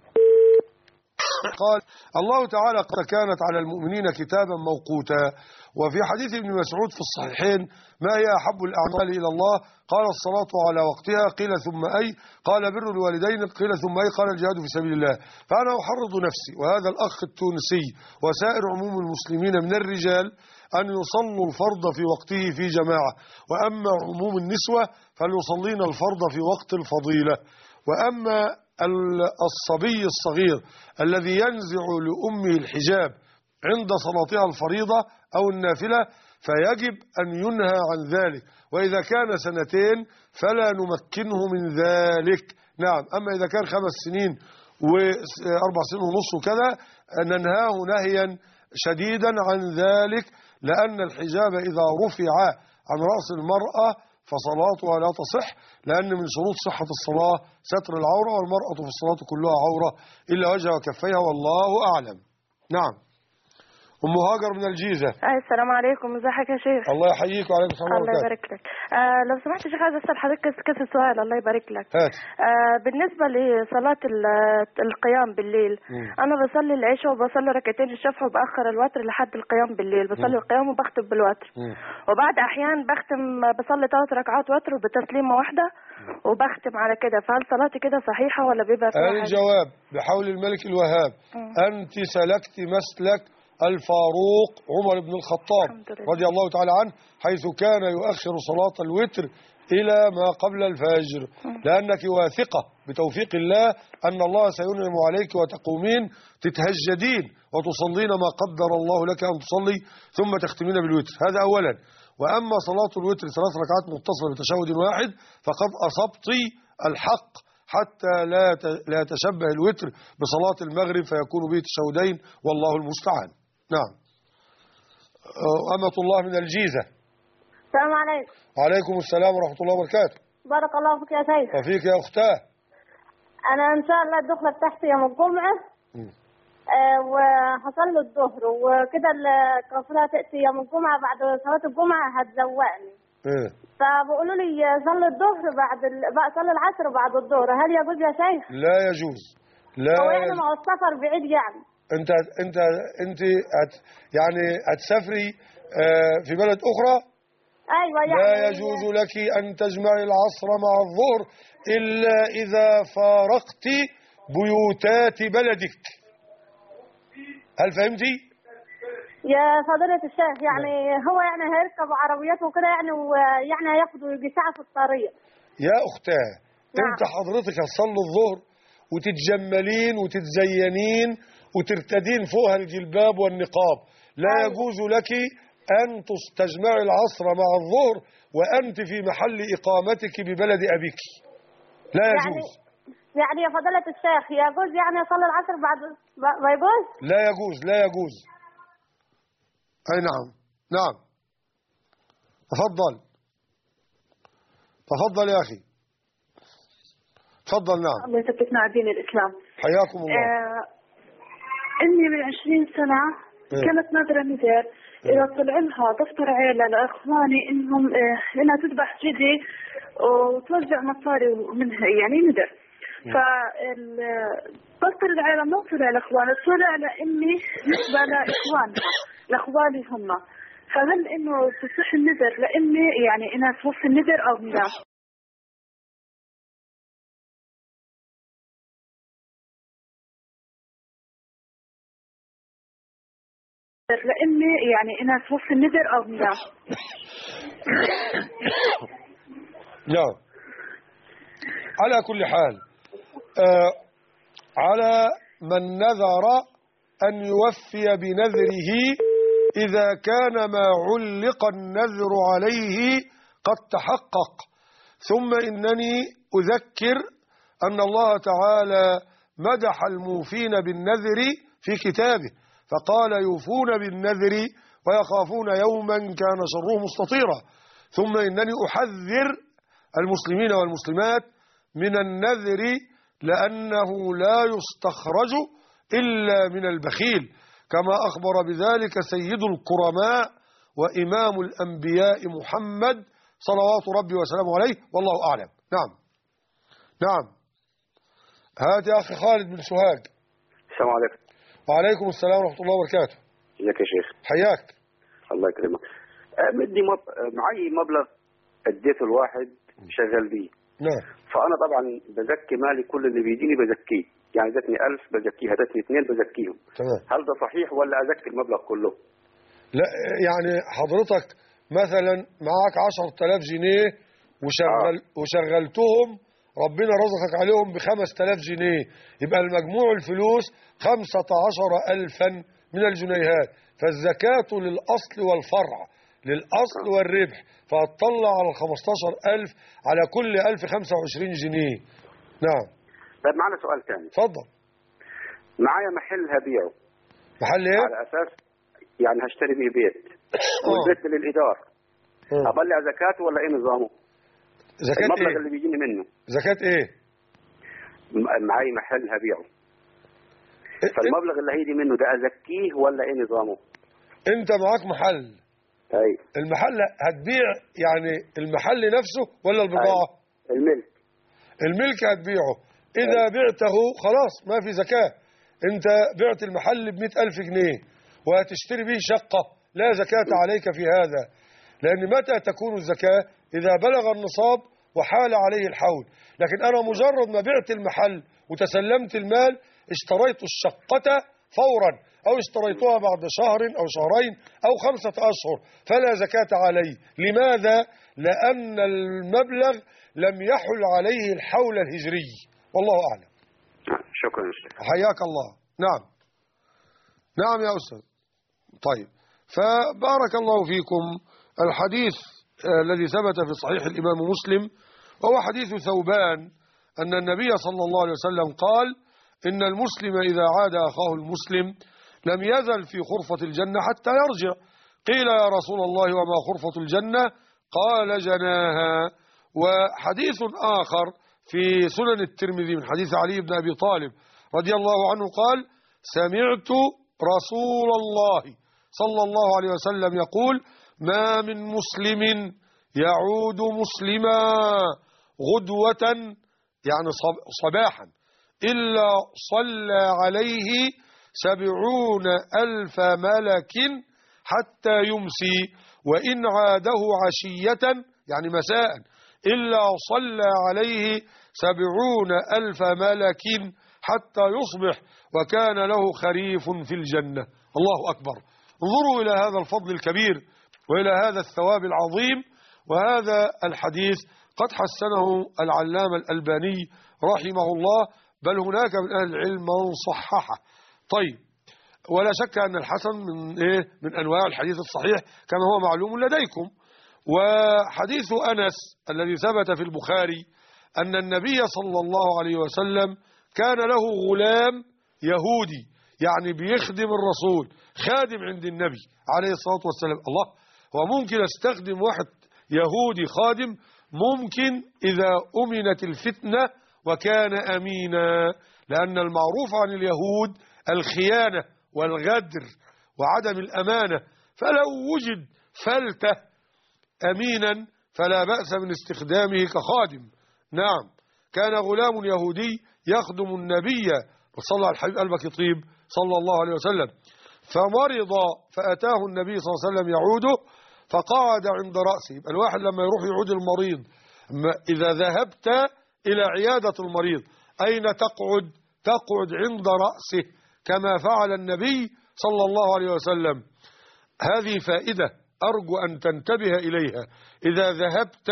قال الله تعالى قد كانت على المؤمنين كتابا موقوتا. وفي حديث ابن مسعود في الصحيحين ما هي أحب الأعمال إلى الله؟ قال الصلاة على وقتها، قيل ثم أي؟ قال بر الوالدين، قيل ثم أي؟ قال الجهاد في سبيل الله. فأنا أحرض نفسي وهذا الأخ التونسي وسائر عموم المسلمين من الرجال أن يصلوا الفرض في وقته في جماعة، وأما عموم النسوة فليصلين الفرض في وقت الفضيلة. وأما الصبي الصغير الذي ينزع لأمه الحجاب عند صلاتها الفريضة أو النافلة فيجب أن ينهى عن ذلك، وإذا كان 2 فلا نمكنه من ذلك. نعم. أما إذا كان 5 سنين و4 سنين ونص وكذا ننهاه نهيا شديدا عن ذلك، لأن الحجاب إذا رفع عن رأس المرأة فصلاتها لا تصح، لأن من شروط صحة الصلاة ستر العورة، والمرأة في الصلاة كلها عورة إلا وجهها وكفيها، والله أعلم. نعم. أم هاجر من الجيزة. السلام عليكم، ازيك يا شيخ؟ الله يحييك وعليكم السلام. الله يبارك لك. لو سمحت يا شيخ عايز أسأل حضرتك كذا سؤال. الله يبارك لك. هات. بالنسبة لصلاة القيام بالليل، أنا بصلي العشاء وبصلي ركعتين الشفع وبأخر الوتر لحد القيام بالليل، بصلي القيام وبختم بالوتر، وبعد أحيان بصلي 3 ركعات وتر بتسليمة واحدة وبختم على كده. فهل صلاتي كده صحيحة ولا بيبقى فيها حاجة؟ الجواب بحول الملك الوهاب أنت سلكت مسلك الفاروق عمر بن الخطاب رضي الله تعالى عنه، حيث كان يؤخر صلاة الوتر إلى ما قبل الفجر، لأنك واثقة بتوفيق الله أن الله سينعم عليك وتقومين تتهجدين وتصلين ما قدر الله لك أن تصلي ثم تختمين بالوتر. هذا أولا. وأما صلاة الوتر 3 ركعات متصلة بتشهد واحد فقد أصبت الحق، حتى لا يتشبه الوتر بصلاة المغرب فيكون به تشهدين، والله المستعان. نعم. أمة الله من الجيزة. السلام عليكم. وعليكم السلام ورحمة الله وبركاته. بارك الله فيك يا شيخ. وفيك يا أختاه. أنا إن شاء الله الدخلة بتاعتي يوم الجمعة وحصل له الظهر وكده الكافلة تأتي يوم الجمعة بعد صلاة الجمعة هتزوقني. فبقولوا لي صلي الظهر بعد صلي العصر وبعد الظهر، هل يجوز يا شيخ؟ لا يجوز. لا. هو يعني مع السفر بعيد يعني. انت يعني هتسافري في بلد اخرى؟ ايوه يعني. لا يجوز لك ان تجمعي العصر مع الظهر الا اذا فارقت بيوتات بلدك. هل فهمتي؟ يا فضيلة الشيخ يعني هو يعني هيركب عربيات وكده يعني ويعني هياخدوا يجي ساعة في الطريق. يا اختاه انت حضرتك هتصلي الظهر وتتجملين وتتزينين وترتدين فوقها الجلباب والنقاب، لا يجوز لك أن تجمعي العصر مع الظهر وأنت في محل إقامتك ببلد أبيك. لا يجوز. يعني يا فضيلة الشيخ يجوز يعني أصلي العصر بعد ما يجوز؟ لا يجوز. لا يجوز. أي نعم. نعم. تفضل يا أخي. تفضل. نعم. الله يثبتنا على دين الإسلام. حياكم الله. أمي من 20 سنة كانت نادرة نذر إذا طلع لها دفتر عيلة لإخواني إنها تذبح جدي وتوزع مصاري منها يعني نذر. فدفتر العيلة ما طلع لإخواني، طلع لأمي نسبة لإخواني هم. فهل إنه تصح النذر لأمي يعني إنها توفي النذر أو لا؟ لأمي يعني إنها توفي النذر أو لا؟ نعم. على كل حال على من نذر أن يوفي بنذره إذا كان ما علق النذر عليه قد تحقق. ثم إنني أذكر أن الله تعالى مدح الموفين بالنذر في كتابه، فقال يوفون بالنذر ويخافون يوما كان شره مستطيرا. ثم إنني أحذر المسلمين والمسلمات من النذر لأنه لا يستخرج إلا من البخيل، كما أخبر بذلك سيد الكرماء وإمام الأنبياء محمد صلوات ربي وسلامه عليه، والله أعلم. نعم. نعم. هات يا أخي خالد بن سوهاج. السلام عليكم. وعليكم السلام ورحمة الله وبركاته. ازيك يا شيخ؟ حياك. الله يكرمك. معي مبلغ اديته الواحد شغال بيه. نعم. فأنا طبعا بزكي مالي، كل اللي بيجيني بزكيه، يعني ادتني 1000 بزكيها، ادتني 2 بزكيهم. تمام. هل ده صحيح ولا أزكي المبلغ كله؟ لا، يعني حضرتك مثلا معاك 10,000 جنيه وشغلتهم، ربنا رزقك عليهم ب5000 جنيه، يبقى المجموع الفلوس 15,000 من الجنيهات، فالزكاة للأصل والفرع، للأصل والربح، فهتطلع على 15,000 على كل 1000 25 جنيه. نعم. طيب معنا سؤال ثاني. اتفضل. معايا محل هبيعه. محل ايه؟ على أساس يعني هشتري به بيت والبيت للإيجار، أطلع زكاة ولا إيه نظامه؟ زكاة المبلغ ايه؟ اللي بيجيني منه. زكاة ايه؟ معاي محل هبيعه، فالمبلغ اللي هيجي منه ده أزكيه ولا إيه نظامه؟ أنت معاك محل. أي. المحل هتبيع يعني المحل نفسه ولا البضاعة؟ الملك. الملك هتبيعه. إذا بعته خلاص ما في زكاة. أنت بعت المحل ب100,000 جنيه وهتشتري به شقة، لا زكاة عليك في هذا، لأن متى تكون الزكاة؟ إذا بلغ النصاب وحال عليه الحول. لكن أنا مجرد ما بعت المحل وتسلمت المال، اشتريت الشقة فورا أو اشتريتها بعد شهر أو شهرين أو 5 أشهر، فلا زكاة علي. لماذا؟ لأن المبلغ لم يحل عليه الحول الهجري، والله أعلم. شكرا يا شيخ. حياك الله. نعم. نعم يا أستاذ. طيب، فبارك الله فيكم. الحديث الذي ثبت في صحيح الإمام مسلم وهو حديث ثوبان أن النبي صلى الله عليه وسلم قال: إن المسلم إذا عاد أخاه المسلم لم يزل في خرفة الجنة حتى يرجع. قيل يا رسول الله وما خرفة الجنة؟ قال: جناها. وحديث آخر في سنن الترمذي من حديث علي بن أبي طالب رضي الله عنه قال: سمعت رسول الله صلى الله عليه وسلم يقول: ما من مسلم يعود مسلما غدوة يعني صباحا إلا صلى عليه 70,000 ملك حتى يمسي، وإن عاده عشية يعني مساء إلا صلى عليه 70,000 ملك حتى يصبح، وكان له خريف في الجنة. الله أكبر. انظروا إلى هذا الفضل الكبير وإلى هذا الثواب العظيم. وهذا الحديث قد حسنه العلامة الألباني رحمه الله، بل هناك من أهل العلم من صححه. طيب، ولا شك أن الحسن من أنواع الحديث الصحيح كما هو معلوم لديكم. وحديث أنس الذي ثبت في البخاري أن النبي صلى الله عليه وسلم كان له غلام يهودي، يعني بيخدم الرسول، خادم عند النبي عليه الصلاة والسلام. الله، هو ممكن استخدم واحد يهودي خادم؟ ممكن إذا أمنت الفتنة وكان أمينا، لأن المعروف عن اليهود الخيانة والغدر وعدم الأمانة، فلو وجد فلتة أمينا فلا بأس من استخدامه كخادم. نعم. كان غلام يهودي يخدم النبي صلى على الحبيب قلبك يطيب صلى الله عليه وسلم، فمرض فأتاه النبي صلى الله عليه وسلم يعوده فقعد عند رأسه. يبقى الواحد لما يروح يعود المريض، إذا ذهبت إلى عيادة المريض أين تقعد؟ تقعد عند رأسه كما فعل النبي صلى الله عليه وسلم. هذه فائدة أرجو أن تنتبه إليها. إذا ذهبت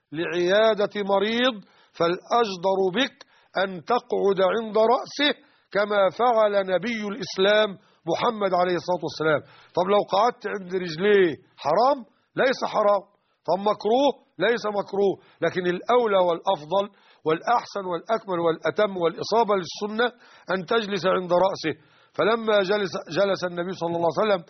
لعيادة مريض فالأجدر بك أن تقعد عند رأسه كما فعل نبي الإسلام محمد عليه الصلاة والسلام. طب لو قعدت عند رجليه حرام؟ ليس حرام. طب مكروه؟ ليس مكروه. لكن الأولى والأفضل والأحسن والأكمل والأتم والإصابة للسنة أن تجلس عند رأسه. فلما جلس النبي صلى الله عليه وسلم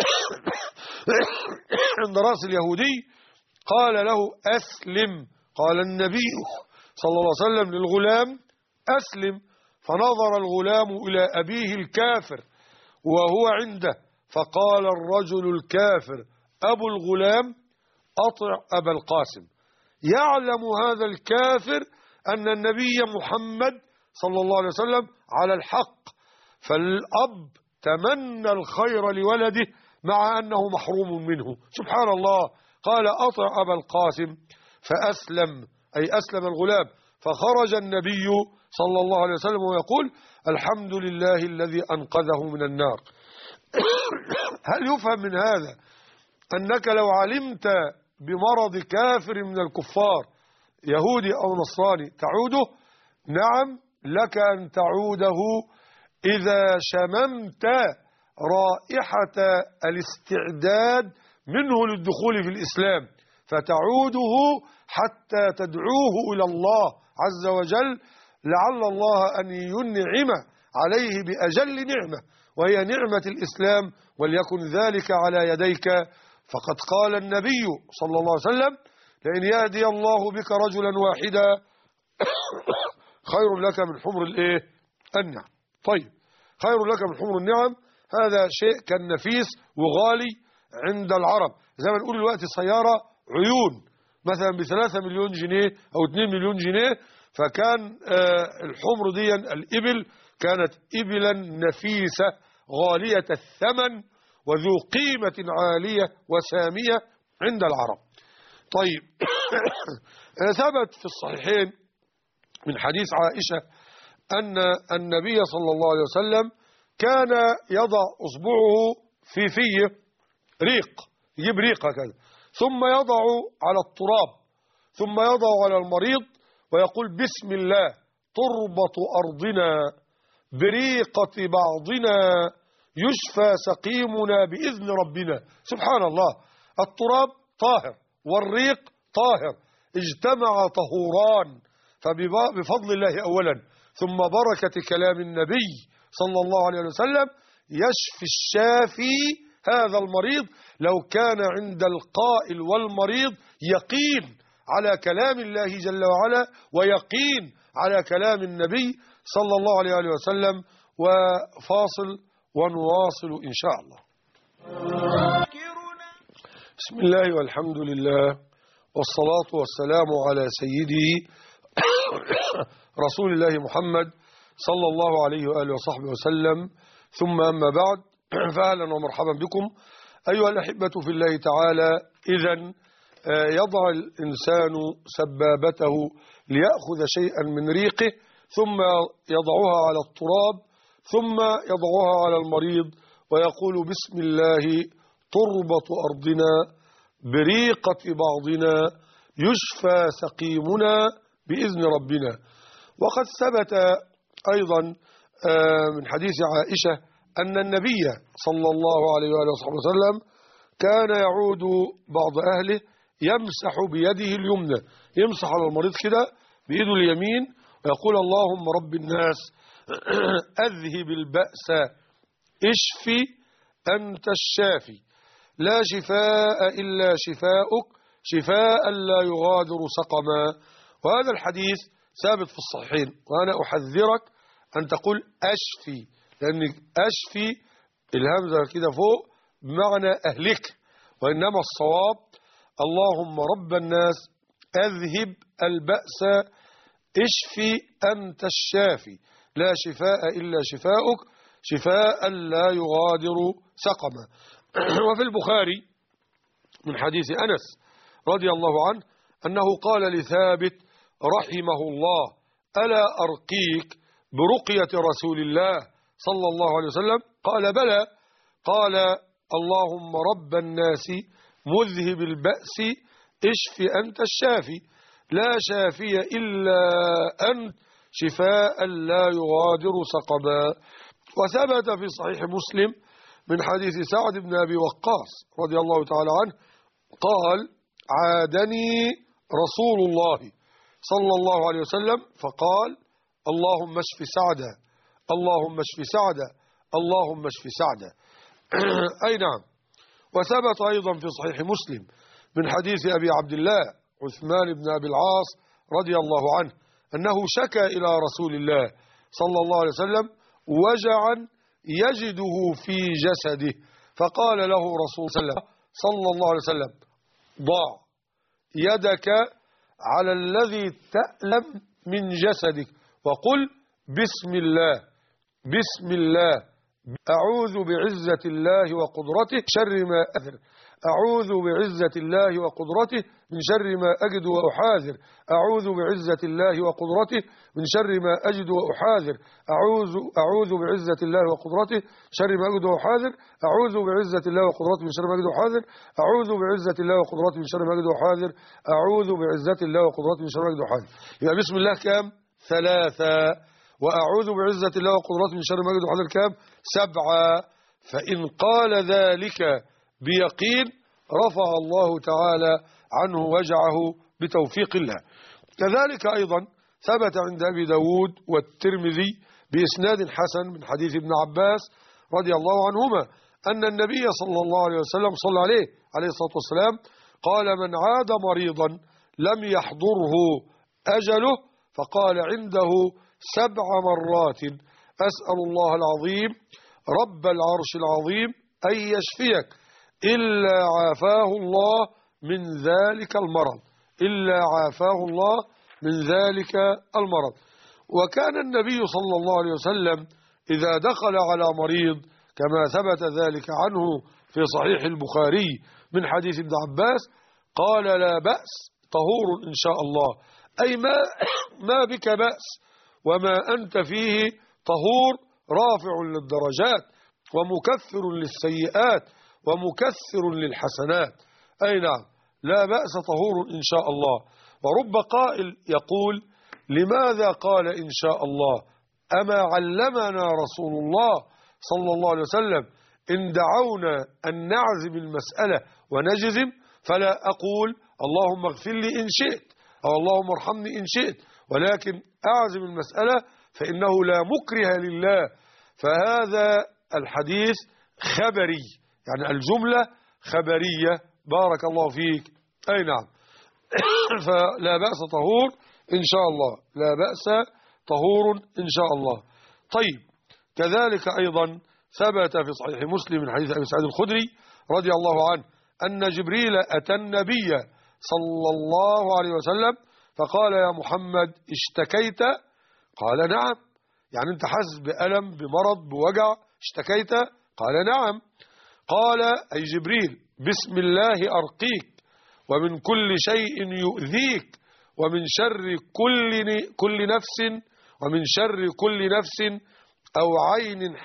عند رأس اليهودي قال له أسلم. قال النبي صلى الله عليه وسلم للغلام أسلم. فنظر الغلام إلى أبيه الكافر وهو عنده فقال الرجل الكافر أبو الغلام أطع أبا القاسم. يعلم هذا الكافر أن النبي محمد صلى الله عليه وسلم على الحق، فالأب تمنى الخير لولده مع أنه محروم منه. سبحان الله. قال أطع أبا القاسم فأسلم، أي أسلم الغلام. فخرج النبي صلى الله عليه وسلم ويقول الحمد لله الذي أنقذه من النار. هل يفهم من هذا أنك لو علمت بمرض كافر من الكفار يهودي أو نصراني تعوده؟ نعم، لك أن تعوده إذا شممت رائحة الاستعداد منه للدخول في الإسلام، فتعوده حتى تدعوه إلى الله عز وجل، لعل الله أن ينعم عليه بأجل نعمة وهي نعمة الإسلام، وليكن ذلك على يديك. فقد قال النبي صلى الله عليه وسلم لئن يهدي الله بك رجلا واحدا خير لك من حمر النعم. طيب، خير لك من حمر النعم هذا شيء كان نفيس وغالي عند العرب. زي ما نقول دلوقتي سيارة عيون مثلا ب3 مليون جنيه أو 2 مليون جنيه، فكان الحمر دي الإبل كانت إبلا نفيسة غالية الثمن وذو قيمة عالية وسامية عند العرب. طيب ثبت في الصحيحين من حديث عائشة أن النبي صلى الله عليه وسلم كان يضع أصبعه في فيه ريق، يجيب ريقة كذا، ثم يضع على التراب، ثم يضع على المريض ويقول بسم الله تربط أرضنا بريقة بعضنا يشفى سقيمنا بإذن ربنا. سبحان الله، التراب طاهر والريق طاهر، اجتمع طهوران، فبفضل الله أولا ثم بركة كلام النبي صلى الله عليه وسلم يشفي الشافي هذا المريض. لو كان عند القائل والمريض يقين على كلام الله جل وعلا ويقين على كلام النبي صلى الله عليه وسلم. وفاصل ونواصل إن شاء الله. بسم الله والحمد لله والصلاة والسلام على سيدي رسول الله محمد صلى الله عليه وآله وصحبه وسلم، ثم أما بعد، فأهلا ومرحبا بكم أيها الأحبة في الله تعالى. إذن يضع الإنسان سبابته ليأخذ شيئا من ريقه، ثم يضعها على التراب، ثم يضعها على المريض ويقول بسم الله تربط أرضنا بريقة بعضنا يشفى سقيمنا بإذن ربنا. وقد ثبت أيضا من حديث عائشة أن النبي صلى الله عليه وآله وسلم كان يعود بعض أهله يمسح بيده اليمنى، يمسح على المريض كده بيده اليمين ويقول اللهم رب الناس أذهب البأس اشفي أنت الشافي لا شفاء إلا شفاؤك شفاء لا يغادر سقما. وهذا الحديث ثابت في الصحيحين، وأنا أحذرك أن تقول أشفي، لأن أشفي الهمزة كده فوق بمعنى أهلك، وإنما الصواب اللهم رب الناس أذهب البأس اشفي أنت الشافي لا شفاء إلا شفاؤك شفاء لا يغادر سقما. وفي البخاري من حديث أنس رضي الله عنه أنه قال لثابت رحمه الله ألا أرقيك برقية رسول الله صلى الله عليه وسلم؟ قال بلى. قال اللهم رب الناس مذهب البأس اشف أنت الشافي لا شافي إلا أنت شفاء لا يغادر سقما. وثبت في صحيح مسلم من حديث سعد بن أبي وقاص رضي الله تعالى عنه قال: عادني رسول الله صلى الله عليه وسلم فقال: اللهم اشف سعدا، اللهم اشف سعدا، اللهم اشف سعدا. أي نعم. وثبت أيضا في صحيح مسلم من حديث أبي عبد الله عثمان بن أبي العاص رضي الله عنه أنه شكى إلى رسول الله صلى الله عليه وسلم وجعا يجده في جسده، فقال له رسول صلى الله عليه وسلم: ضع يدك على الذي تألم من جسدك وقل بسم الله، بسم الله، أعوذ بعزة الله وقدرته شر ما أثر، أعوذ بعزة الله وقدرته من شر ما أجد وأحاذر، أعوذ بعزة الله وقدرته من شر ما أجد وأحاذر، أعوذ بعزة الله وقدرته شر ما أجد وأحاذر، أعوذ بعزة الله وقدرته من شر ما أجد وأحاذر، أعوذ بعزة الله وقدرته من شر ما أجد وأحاذر، أعوذ بعزة الله وقدرته من شر ما أجد وأحاذر. يبقى بسم الله كام؟ 3. وأعوذ بعزة الله وقدرته من شر ما أجد وأحاذر كام؟ 7. فإن قال ذلك بيقين رفع الله تعالى عنه وجعه بتوفيق الله. كذلك أيضا ثبت عند أبي داود والترمذي بإسناد حسن من حديث ابن عباس رضي الله عنهما أن النبي صلى الله عليه وسلم صلى عليه الصلاة والسلام قال: من عاد مريضا لم يحضره أجله فقال عنده 7 مرات: أسأل الله العظيم رب العرش العظيم أن يشفيك إلا عافاه الله من ذلك المرض، إلا عافاه الله من ذلك المرض. وكان النبي صلى الله عليه وسلم إذا دخل على مريض كما ثبت ذلك عنه في صحيح البخاري من حديث ابن عباس قال: لا بأس طهور إن شاء الله، أي ما بك بأس وما أنت فيه طهور رافع للدرجات ومكفر للسيئات ومكثر للحسنات. أي نعم، لا بأس طهور إن شاء الله. ورب قائل يقول: لماذا قال إن شاء الله؟ أما علمنا رسول الله صلى الله عليه وسلم إن دعونا أن نعزم المسألة ونجزم فلا أقول اللهم اغفر لي إن شئت أو اللهم ارحمني إن شئت، ولكن أعزم المسألة فإنه لا مكره لله. فهذا الحديث خبري، يعني الجملة خبرية. بارك الله فيك. أي نعم. فلا بأس طهور إن شاء الله، لا بأس طهور إن شاء الله. طيب، كذلك أيضا ثبت في صحيح مسلم من حديث أبي سعيد الخدري رضي الله عنه أن جبريل أتى النبي صلى الله عليه وسلم فقال: يا محمد اشتكيت؟ قال: نعم. يعني أنت حاسس بألم، بمرض، بوجع، اشتكيت؟ قال: نعم. قال: أي جبريل بسم الله أرقيك ومن كل شيء يؤذيك ومن شر كل نفس ومن شر كل نفس أو عين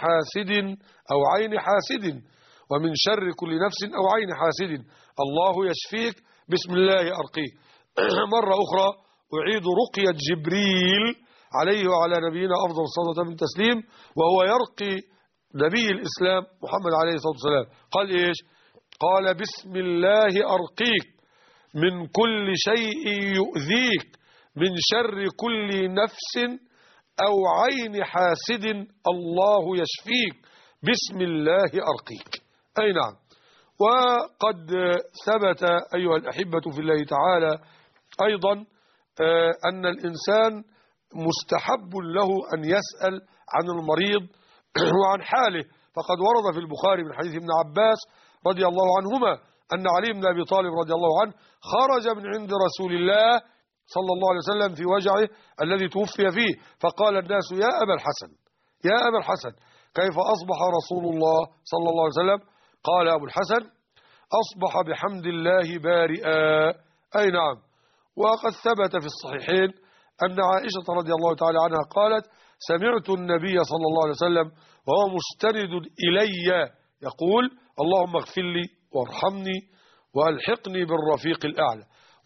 حاسد ومن شر كل نفس أو عين حاسد الله يشفيك بسم الله أرقيك. مرة أخرى أعيد رقية جبريل عليه وعلى نبينا أفضل الصلاة من تسليم وهو يرقي نبي الإسلام محمد عليه الصلاة والسلام. قال إيش؟ قال: بسم الله أرقيك من كل شيء يؤذيك من شر كل نفس أو عين حاسد الله يشفيك بسم الله أرقيك. أي نعم. وقد ثبت أيها الأحبة في الله تعالى أيضا أن الإنسان مستحب له أن يسأل عن المريض وعن حاله، فقد ورد في البخاري من حديث ابن عباس رضي الله عنهما أن علي بن أبي طالب رضي الله عنه خرج من عند رسول الله صلى الله عليه وسلم في وجعه الذي توفي فيه، فقال الناس: يا أبا الحسن، يا أبا الحسن، كيف أصبح رسول الله صلى الله عليه وسلم؟ قال أبو الحسن: أصبح بحمد الله بارئا. أي نعم. وقد ثبت في الصحيحين أن عائشة رضي الله تعالى عنها قالت: سمعت النبي صلى الله عليه وسلم وهو مستند إلي يقول: اللهم اغفر لي وارحمني وألحقني بالرفيق الأعلى.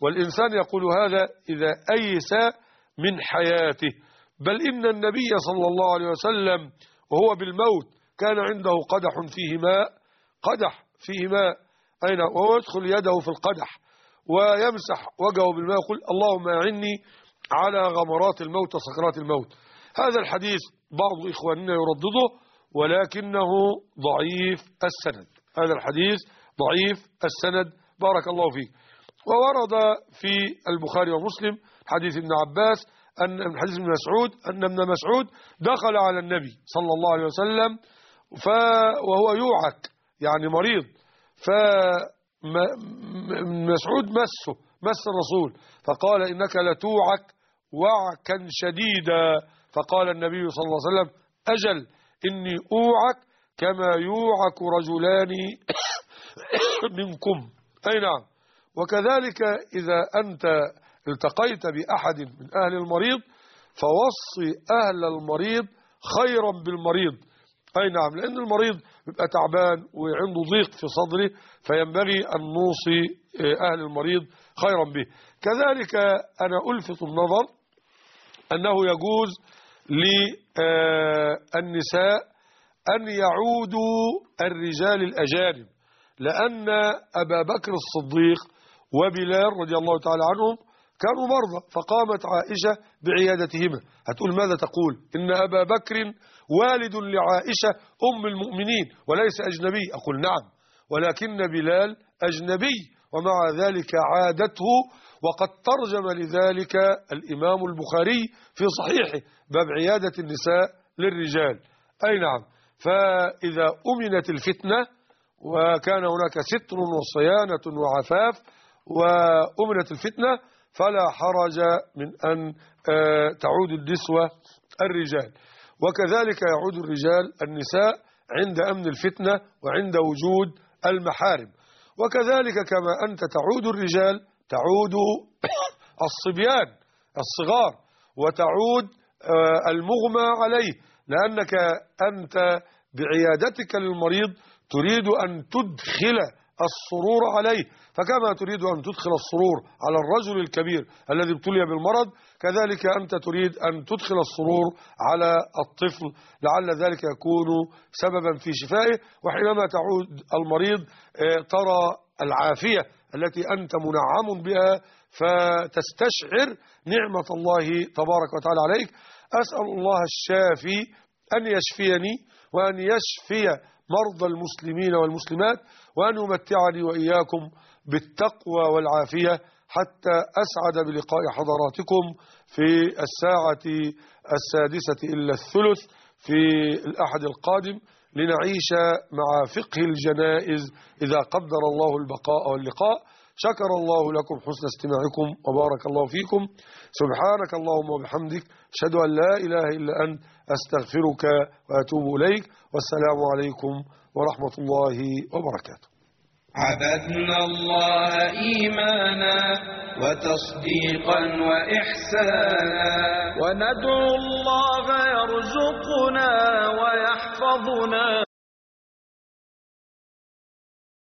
والإنسان يقول هذا إذا أيس من حياته. بل إن النبي صلى الله عليه وسلم وهو بالموت كان عنده قدح فيه ماء، قدح فيه ماء، أين وهو يدخل يده في القدح ويمسح وجهه بالماء يقول اللهم أعني على غمرات الموت وسكرات الموت. هذا الحديث بعض إخواننا يردده ولكنه ضعيف السند، هذا الحديث ضعيف السند بارك الله فيك. وورد في البخاري ومسلم حديث ابن عباس من حديث ابن مسعود أن ابن مسعود دخل على النبي صلى الله عليه وسلم وهو يوعك يعني مريض، فمسعود مس الرسول فقال إنك لتوعك وعكا شديدا، فقال النبي صلى الله عليه وسلم أجل إني أوعك كما يوعك رجلان منكم. أي نعم. وكذلك إذا أنت التقيت بأحد من أهل المريض فوصي أهل المريض خيرا بالمريض. أي نعم، لأن المريض بيبقى تعبان وعنده ضيق في صدره فينبغي أن نوصي أهل المريض خيرا به. كذلك أنا ألفت النظر أنه يجوز للنساء أن يعودوا الرجال الأجانب، لأن أبا بكر الصديق وبلال رضي الله تعالى عنهم كانوا مرضى فقامت عائشة بعيادتهما. هتقول ماذا تقول؟ إن أبا بكر والد لعائشة أم المؤمنين وليس أجنبي. أقول نعم، ولكن بلال أجنبي ومع ذلك عادته، وقد ترجم لذلك الإمام البخاري في صحيحه باب عيادة النساء للرجال. أي نعم. فإذا أمنت الفتنة وكان هناك ستر وصيانة وعفاف وأمنت الفتنة فلا حرج من أن تعود النسوة الرجال، وكذلك يعود الرجال النساء عند أمن الفتنة وعند وجود المحارم. وكذلك كما أنت تعود الرجال تعود الصبيان الصغار وتعود المغمى عليه، لأنك أنت بعيادتك للمريض تريد أن تدخل السرور عليه، فكما تريد أن تدخل السرور على الرجل الكبير الذي ابتلي بالمرض كذلك أنت تريد أن تدخل السرور على الطفل لعل ذلك يكون سببا في شفائه. وحينما تعود المريض ترى العافية التي أنت منعم بها فتستشعر نعمة الله تبارك وتعالى عليك. أسأل الله الشافي أن يشفيني وأن يشفي مرضى المسلمين والمسلمات وأن يمتعني وإياكم بالتقوى والعافية حتى أسعد بلقاء حضراتكم في الساعة 6:45 في الأحد القادم لنعيش مع فقه الجنائز إذا قدر الله البقاء واللقاء. شكر الله لكم حسن استماعكم وبارك الله فيكم. سبحانك اللهم وبحمدك أشهد أن لا إله إلا أنت أستغفرك وأتوب إليك، والسلام عليكم ورحمة الله وبركاته. عبدنا الله إيمانا وتصديقا وإحسانا، وندعو الله يرزقنا ويحفظنا